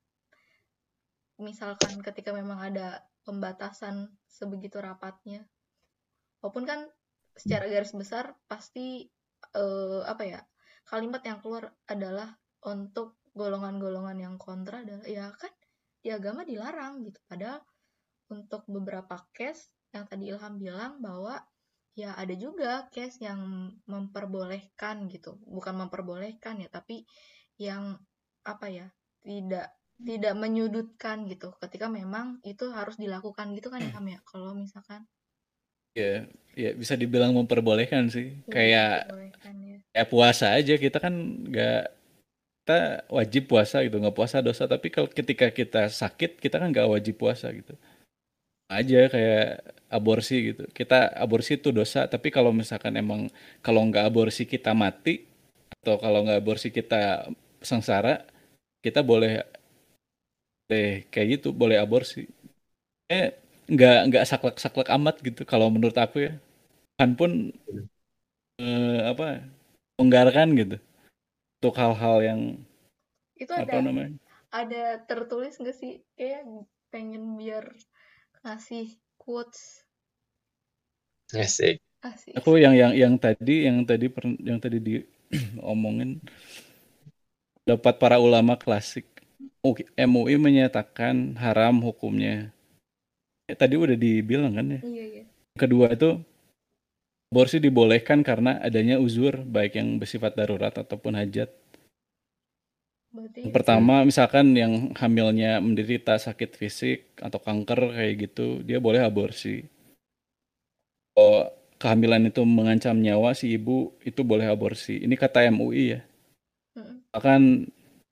Speaker 5: Misalkan ketika memang ada pembatasan sebegitu rapatnya, walaupun kan secara garis besar pasti apa ya, kalimat yang keluar adalah untuk golongan-golongan yang kontra adalah ya kan di agama dilarang gitu. Padahal untuk beberapa case yang tadi Ilham bilang bahwa ya ada juga case yang memperbolehkan gitu, bukan memperbolehkan ya, tapi yang apa ya, tidak menyudutkan gitu ketika memang itu harus dilakukan gitu kan ya Ham ya, kalau misalkan
Speaker 2: Ya, ya bisa dibilang memperbolehkan sih.
Speaker 5: ya
Speaker 2: Kayak
Speaker 5: diperbolehkan ya.
Speaker 2: puasa aja kita kan kita wajib puasa gitu, nggak puasa dosa. Tapi kalau ketika kita sakit kita kan nggak wajib puasa gitu. Aja kayak aborsi gitu. Kita aborsi itu dosa, tapi kalau misalkan emang kalau nggak aborsi kita mati atau kalau nggak aborsi kita sengsara, kita boleh kayak gitu, boleh aborsi. Nggak saklek-saklek amat gitu kalau menurut aku ya. Kan pun apa menggarkan gitu untuk hal-hal yang
Speaker 5: Itu
Speaker 2: apa namanya.
Speaker 5: ada tertulis nggak sih, kayak pengen biar ngasih quotes
Speaker 3: Asik.
Speaker 5: asik.
Speaker 2: Aku yang tadi diomongin dapat para ulama klasik. MUI menyatakan haram hukumnya. Tadi udah dibilang kan ya.
Speaker 5: Iya.
Speaker 2: Kedua itu aborsi dibolehkan karena adanya uzur baik yang bersifat darurat ataupun hajat.
Speaker 5: Berarti
Speaker 2: Yang pertama misalkan yang hamilnya menderita sakit fisik atau kanker kayak gitu, dia boleh aborsi. Kalau kehamilan itu mengancam nyawa si ibu, itu boleh aborsi. Ini kata MUI ya. Bahkan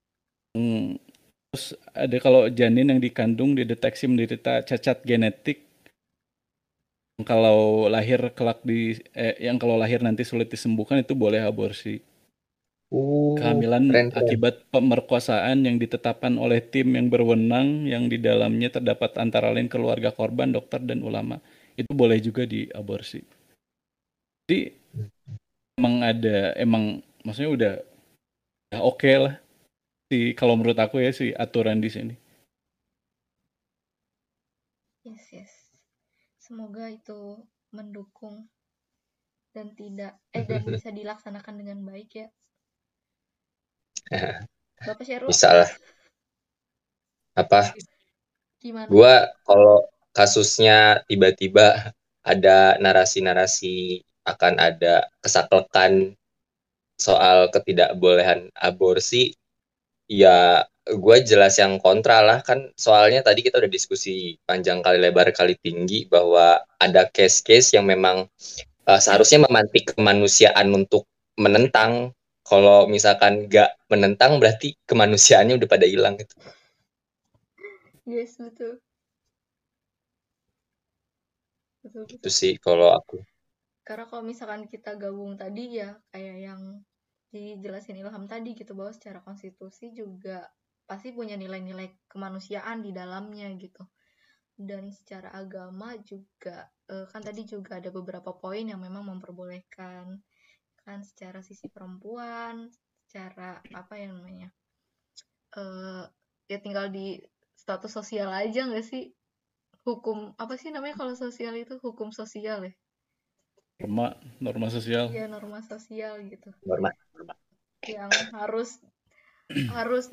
Speaker 2: terus ada kalau janin yang dikandung dideteksi menderita cacat genetik, kalau lahir kalau lahir nanti sulit disembuhkan, itu boleh aborsi. Kehamilan
Speaker 3: Keren.
Speaker 2: akibat pemerkosaan yang ditetapkan oleh tim yang berwenang yang di dalamnya terdapat antara lain keluarga korban, dokter dan ulama, itu boleh juga diaborsi. Jadi emang maksudnya udah oke lah sih kalau menurut aku ya si aturan di sini.
Speaker 5: Yes. Semoga itu mendukung dan dan bisa dilaksanakan dengan baik ya. Bapak Syarul?
Speaker 3: Bisa lah. Apa?
Speaker 5: Gimana?
Speaker 3: Gua kalau kasusnya tiba-tiba ada narasi-narasi akan ada kesaklekan soal ketidakbolehan aborsi, ya gue jelas yang kontra lah. Kan soalnya tadi kita udah diskusi panjang kali lebar kali tinggi bahwa ada case-case yang memang seharusnya memantik kemanusiaan untuk menentang. Kalau misalkan nggak menentang berarti kemanusiaannya udah pada hilang gitu.
Speaker 5: Yes, betul.
Speaker 3: Itu sih kalau aku.
Speaker 5: Karena kalau misalkan kita gabung tadi ya kayak yang dijelasin Ilham tadi gitu, bahwa secara konstitusi juga pasti punya nilai-nilai kemanusiaan di dalamnya gitu. Dan secara agama juga kan tadi juga ada beberapa poin yang memang memperbolehkan kan secara sisi perempuan, secara apa yang namanya ya tinggal di status sosial aja nggak sih, hukum apa sih namanya kalau sosial itu, hukum sosial ya,
Speaker 2: norma sosial.
Speaker 5: Iya, norma sosial gitu
Speaker 3: Norma.
Speaker 5: yang harus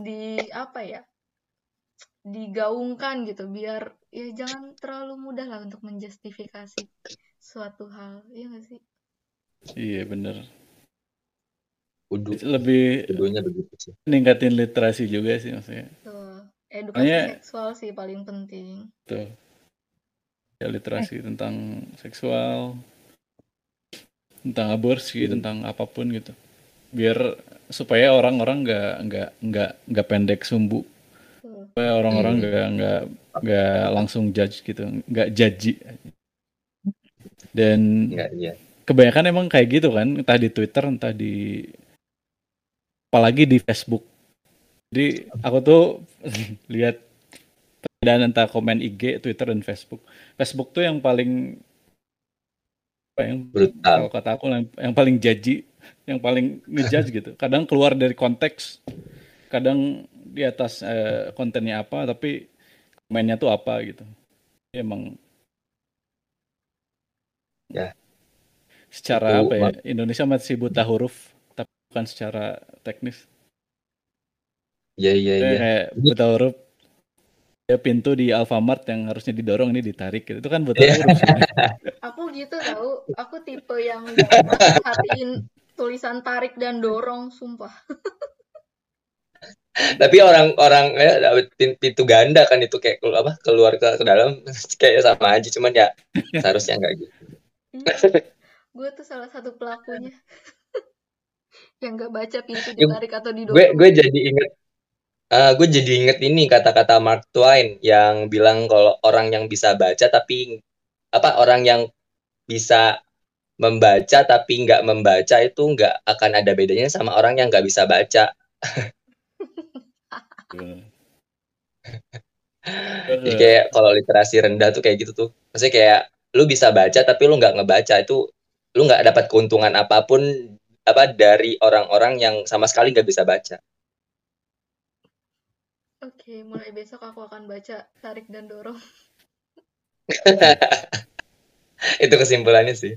Speaker 5: digaungkan gitu, biar ya jangan terlalu mudah lah untuk menjustifikasi suatu hal, iya nggak sih?
Speaker 2: Iya bener.
Speaker 3: Kudu.
Speaker 2: Lebih
Speaker 3: Kudunya begitu sih.
Speaker 2: ningkatin literasi juga sih maksudnya.
Speaker 5: Tuh, edukasi seksual sih paling penting.
Speaker 2: Tuh. Ya literasi tentang seksual, tentang aborsi, tentang apapun gitu. Biar supaya orang-orang nggak pendek sumbu. Supaya orang-orang nggak langsung judge gitu, nggak judgy. Dan kebanyakan emang kayak gitu kan, entah di Twitter, entah di apalagi di Facebook. Jadi aku tuh lihat perbedaan antara komen IG, Twitter dan Facebook. Facebook tuh yang paling brutal. Kalau kata aku yang paling judgy. yang paling ngejudge gitu. Kadang keluar dari konteks, kadang di atas kontennya apa, tapi komennya tuh apa gitu. Emang
Speaker 3: Ya,
Speaker 2: secara
Speaker 3: itu
Speaker 2: apa ya, Indonesia masih buta huruf, tapi bukan secara teknis.
Speaker 3: iya.
Speaker 2: Kayak
Speaker 3: Jadi,
Speaker 2: buta huruf, ya pintu di Alfamart yang harusnya didorong ini ditarik gitu. Itu kan buta huruf sebenarnya.
Speaker 5: Aku gitu tahu, aku tipe yang nggak merhatiin tulisan tarik dan dorong, sumpah.
Speaker 3: tapi orang-orang pintu ganda kan itu kayak keluar ke dalam kayak sama aja, cuman ya seharusnya nggak gitu.
Speaker 5: Gue tuh salah satu pelakunya yang nggak baca pintu
Speaker 3: Ya,
Speaker 5: ditarik atau
Speaker 3: gue
Speaker 5: didorong.
Speaker 3: gue jadi inget ini kata-kata Mark Twain yang bilang kalau orang yang bisa baca tapi orang yang bisa membaca tapi nggak membaca itu nggak akan ada bedanya sama orang yang nggak bisa baca. Jadi kayak kalau literasi rendah tuh kayak gitu tuh. Maksudnya kayak lu bisa baca tapi lu nggak ngebaca, itu lu nggak dapat keuntungan apapun dari orang-orang yang sama sekali nggak bisa baca.
Speaker 5: Oke, mulai besok aku akan baca tarik dan dorong.
Speaker 3: Itu kesimpulannya sih.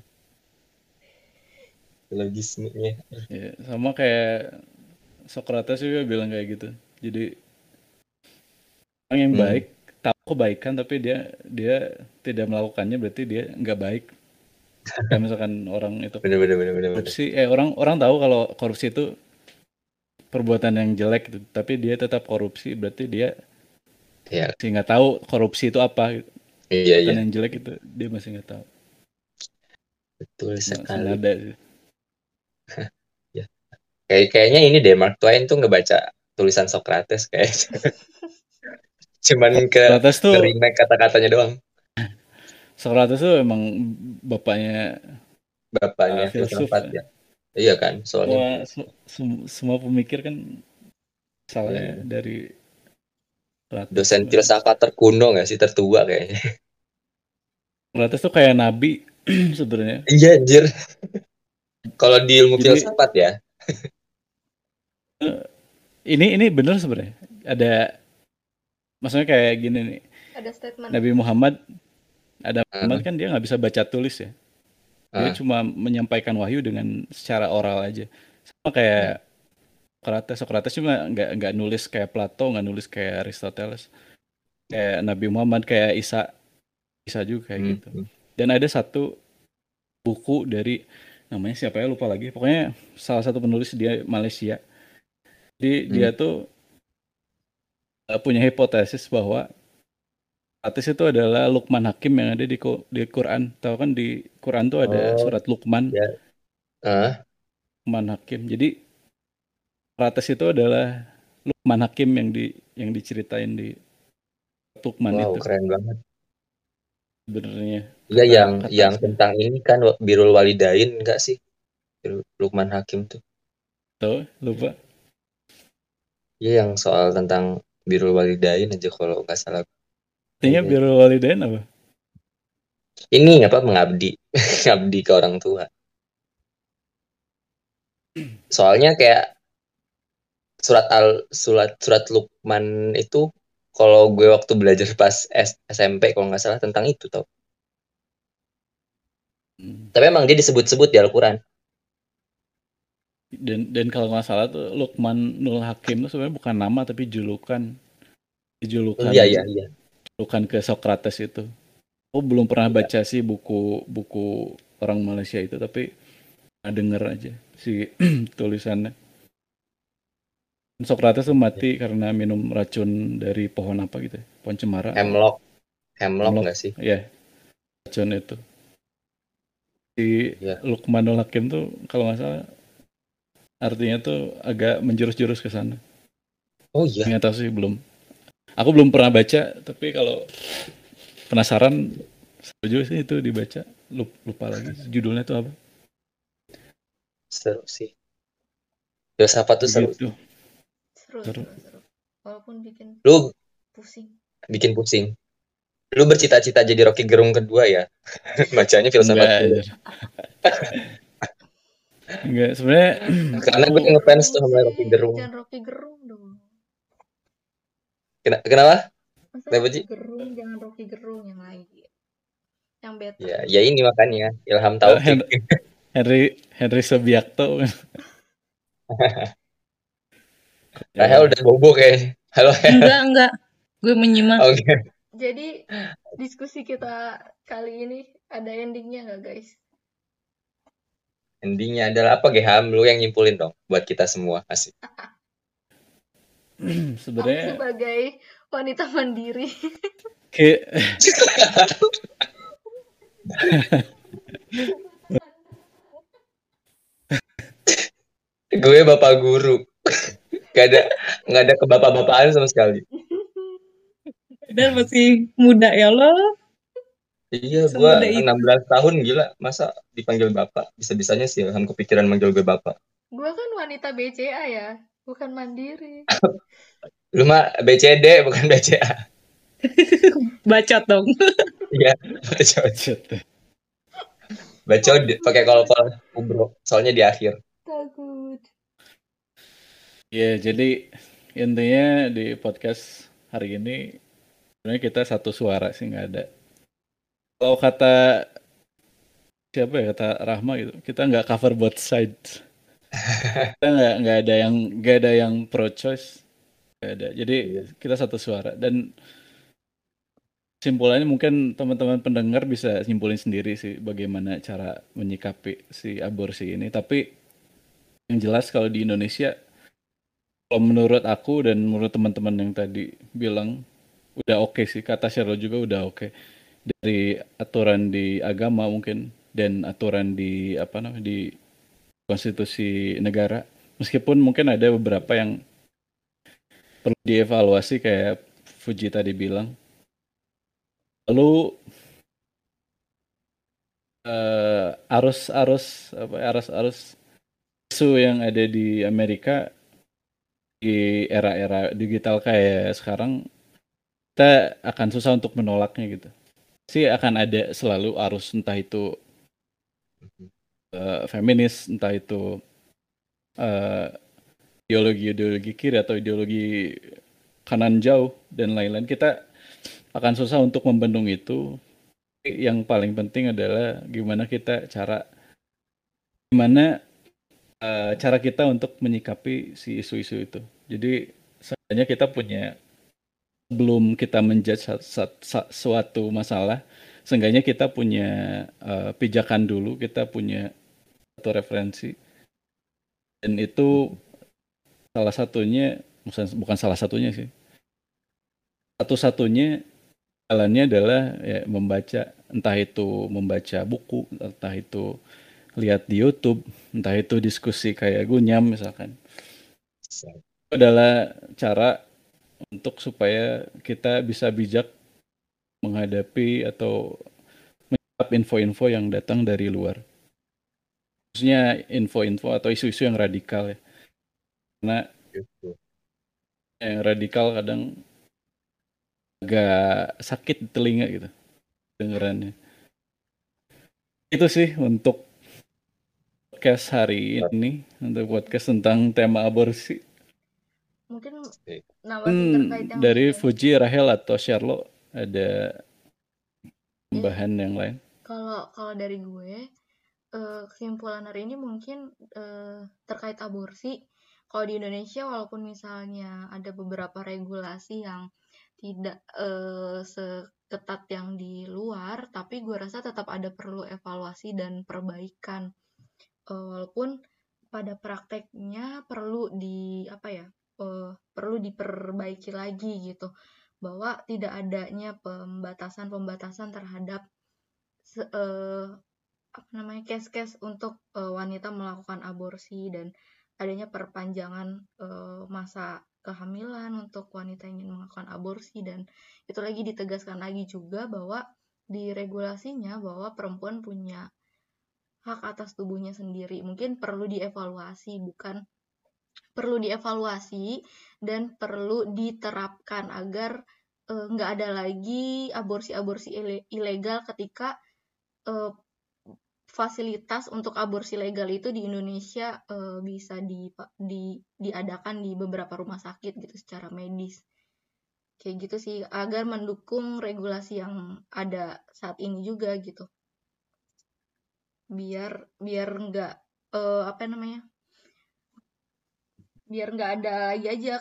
Speaker 3: Logismenya.
Speaker 2: Ya, sama kayak Socrates juga bilang kayak gitu. Jadi orang yang baik tahu kebaikan tapi dia tidak melakukannya, berarti dia nggak baik. Kayak misalkan orang itu
Speaker 3: Bener.
Speaker 2: korupsi, orang tahu kalau korupsi itu perbuatan yang jelek gitu, tapi dia tetap korupsi, berarti dia
Speaker 3: Iya.
Speaker 2: masih nggak tahu korupsi itu apa.
Speaker 3: Iya.
Speaker 2: Perbuatan yang jelek itu dia masih nggak tahu.
Speaker 3: Betul sekali.
Speaker 2: Senada sih.
Speaker 3: Ya. Kayaknya ini deh, Mark Twain tuh ngebaca tulisan Socrates kayaknya. Cuman ke
Speaker 2: Socrates tuh
Speaker 3: remake kata-katanya doang.
Speaker 2: Socrates tuh emang bapaknya filsuf.
Speaker 3: filsafat ya. Iya kan, soalnya
Speaker 2: Semua pemikir kan asalnya dari Socrates.
Speaker 3: dosen filsafat terkuno nggak sih, tertua kayaknya.
Speaker 2: Socrates tuh kayak nabi sebenarnya.
Speaker 3: Iya anjir. Kalau di ilmu filsafat ya.
Speaker 2: Ini bener sebenarnya. Ada, maksudnya kayak gini nih.
Speaker 5: Ada statement.
Speaker 2: Nabi Muhammad kan dia nggak bisa baca tulis ya. Dia cuma menyampaikan wahyu dengan secara oral aja. Sama kayak Socrates cuma nggak nulis kayak Plato, nggak nulis kayak Aristoteles. Kayak Nabi Muhammad, kayak Isa juga kayak gitu. Dan ada satu buku dari, namanya siapa ya, lupa lagi. Pokoknya salah satu penulis dia Malaysia. Jadi dia tuh punya hipotesis bahwa Socrates itu adalah Luqman Hakim yang ada di Quran. Tahu kan di Quran tuh ada surat Luqman. Luqman Hakim. Jadi Socrates itu adalah Luqman Hakim yang diceritain di Luqman itu.
Speaker 3: Wow, keren banget.
Speaker 2: Sebenarnya.
Speaker 3: Iya, yang tentang ini kan Birrul Walidain enggak sih? Luqman Hakim tuh.
Speaker 2: Tahu? Lupa.
Speaker 3: Iya, yang soal tentang Birrul Walidain aja kalau nggak salah.
Speaker 2: Artinya Birrul Walidain apa?
Speaker 3: Ini mengabdi ngabdi ke orang tua. Soalnya kayak surat Luqman itu, kalau gue waktu belajar pas SMP kalau nggak salah tentang itu tau. Tapi emang dia disebut-sebut di Al-Quran.
Speaker 2: Dan kalau nggak salah tuh Luqmanul Hakim itu sebenarnya bukan nama tapi julukan.
Speaker 3: Iya.
Speaker 2: Julukan ke Socrates itu. Aku belum pernah baca sih buku orang Malaysia itu, tapi pernah denger aja si tulisannya. Socrates tuh mati karena minum racun dari pohon apa gitu, pohon cemara.
Speaker 3: Hemlock nggak sih?
Speaker 2: Iya, racun itu. Si Luqmanul Hakim tuh kalau nggak salah artinya tuh agak menjurus-jurus ke sana.
Speaker 3: Oh iya.
Speaker 2: Nggak tahu sih, belum. Aku belum pernah baca, tapi kalau penasaran seru juga sih itu dibaca. Lupa lagi judulnya tuh apa.
Speaker 3: Seru sih. Filsafat tuh seru.
Speaker 5: Seru. Walaupun bikin
Speaker 3: pusing. Lu bercita-cita jadi Rocky Gerung kedua ya? Bacanya filsafat dulu.
Speaker 2: Enggak, sebenarnya
Speaker 3: Karena gue
Speaker 2: aku
Speaker 3: ngefans tuh sama Rocky Gerung.
Speaker 5: Jangan Rocky Gerung dong.
Speaker 3: Kenapa?
Speaker 5: Masa
Speaker 3: Kenapa,
Speaker 5: Rocky
Speaker 3: Ci?
Speaker 5: Gerung, jangan Rocky Gerung yang lain. Yang better.
Speaker 3: Ya ini makanya Ilham Taufik.
Speaker 2: Henry Subiakto.
Speaker 3: Rahel udah bobo kayaknya. Halo Hel.
Speaker 4: Enggak. Gue menyimak.
Speaker 3: Oke.
Speaker 5: Jadi diskusi kita kali ini ada endingnya nggak guys?
Speaker 3: Endingnya adalah apa, Geham? Lu yang nyimpulin dong buat kita semua. Asik.
Speaker 5: Aku
Speaker 2: Sebenarnya
Speaker 5: sebagai wanita mandiri.
Speaker 2: kayak
Speaker 3: Gue bapak guru. Gak ada kebapak-bapakan sama sekali.
Speaker 4: Dan masih muda ya lo.
Speaker 3: Iya, gue
Speaker 4: Semudah itu.
Speaker 3: 16 tahun, gila. Masa dipanggil bapak? Bisa-bisanya sih Ilham kepikiran manggil gue bapak.
Speaker 5: Gue kan wanita BCA ya, bukan mandiri.
Speaker 3: Lu mah BCD bukan BCA.
Speaker 4: Bacot dong.
Speaker 3: Iya, bacot pakai kol-kol kubro. Soalnya di akhir.
Speaker 5: Takut.
Speaker 2: ya, jadi intinya di podcast hari ini sebenarnya kita satu suara sih, nggak ada. Kalau kata siapa ya, kata Rahma gitu, kita nggak cover both sides. Kita nggak ada yang pro choice, nggak ada. Jadi kita satu suara, dan simpulannya mungkin teman-teman pendengar bisa simpulin sendiri sih bagaimana cara menyikapi si aborsi ini. Tapi yang jelas kalau di Indonesia, kalau menurut aku dan menurut teman-teman yang tadi bilang, udah oke sih. Kata Cheryl juga udah oke. Dari aturan di agama mungkin, dan aturan di apa namanya, di konstitusi negara. Meskipun mungkin ada beberapa yang perlu dievaluasi kayak Fuji tadi bilang. Lalu arus isu yang ada di Amerika di era-era digital kayak sekarang, kita akan susah untuk menolaknya gitu. Sih akan ada selalu arus, entah itu feminis, entah itu ideologi kiri atau ideologi kanan jauh dan lain-lain. Kita akan susah untuk membendung itu. Yang paling penting adalah gimana cara kita untuk menyikapi si isu-isu itu. Jadi sebenarnya kita punya, sebelum kita menjudge suatu masalah, seenggaknya kita punya pijakan dulu, kita punya satu referensi, dan itu salah satunya, bukan salah satunya sih, satu-satunya jalannya adalah ya membaca, entah itu membaca buku, entah itu lihat di YouTube, entah itu diskusi kayak Gunyam misalkan. Itu adalah cara untuk supaya kita bisa bijak menghadapi atau menjawab info-info yang datang dari luar. Khususnya info-info atau isu-isu yang radikal ya. Karena yang radikal kadang agak sakit di telinga gitu dengerannya. Itu sih untuk podcast hari ini, untuk podcast tentang tema aborsi.
Speaker 5: Mungkin nambahin terkait yang
Speaker 2: dari Fuji, Rahel atau Sherlo ada tambahan yang lain?
Speaker 5: Kalau dari gue, kesimpulan hari ini mungkin terkait aborsi. Kalau di Indonesia, walaupun misalnya ada beberapa regulasi yang tidak seketat yang di luar, tapi gue rasa tetap ada perlu evaluasi dan perbaikan. Walaupun pada prakteknya perlu perlu diperbaiki lagi gitu, bahwa tidak adanya pembatasan terhadap case-case untuk wanita melakukan aborsi, dan adanya perpanjangan masa kehamilan untuk wanita yang ingin melakukan aborsi. Dan itu lagi ditegaskan lagi juga bahwa di regulasinya bahwa perempuan punya hak atas tubuhnya sendiri. Mungkin perlu dievaluasi dan perlu diterapkan agar nggak ada lagi aborsi-aborsi ilegal ketika fasilitas untuk aborsi legal itu di Indonesia bisa diadakan di beberapa rumah sakit gitu secara medis. Kayak gitu sih, agar mendukung regulasi yang ada saat ini juga gitu. Biar nggak biar nggak ada lagi aja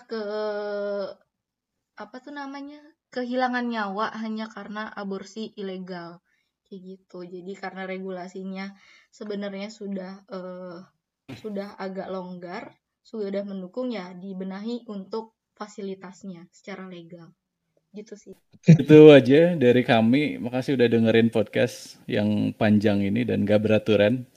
Speaker 5: kehilangan nyawa hanya karena aborsi ilegal kayak gitu. Jadi karena regulasinya sebenarnya sudah agak longgar, sudah mendukung, ya dibenahi untuk fasilitasnya secara legal gitu sih.
Speaker 2: Itu aja dari kami. Makasih udah dengerin podcast yang panjang ini dan gak beraturan.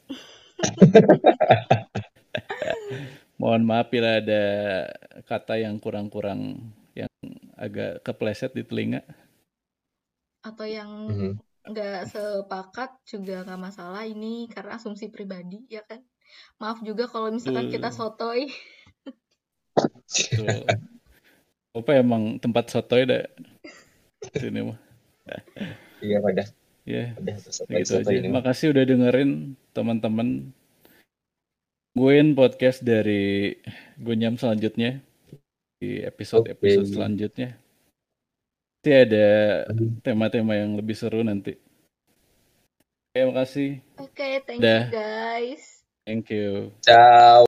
Speaker 2: Mohon maaf bila ada kata yang kurang-kurang, yang agak kepleset di telinga.
Speaker 5: Atau yang nggak sepakat juga nggak masalah, ini karena asumsi pribadi ya kan. Maaf juga kalau misalkan kita sotoy.
Speaker 2: Betul. Apa emang tempat sotoy dah sini mah.
Speaker 3: Iya pada.
Speaker 2: Ya,
Speaker 3: Udah
Speaker 2: gitu aja. Makasih udah dengerin teman-teman. Tungguin podcast dari Gunyam selanjutnya di episode selanjutnya. Nanti ada tema-tema yang lebih seru nanti. Oke, makasih.
Speaker 5: Oke, thank you guys.
Speaker 2: Thank you.
Speaker 3: Ciao.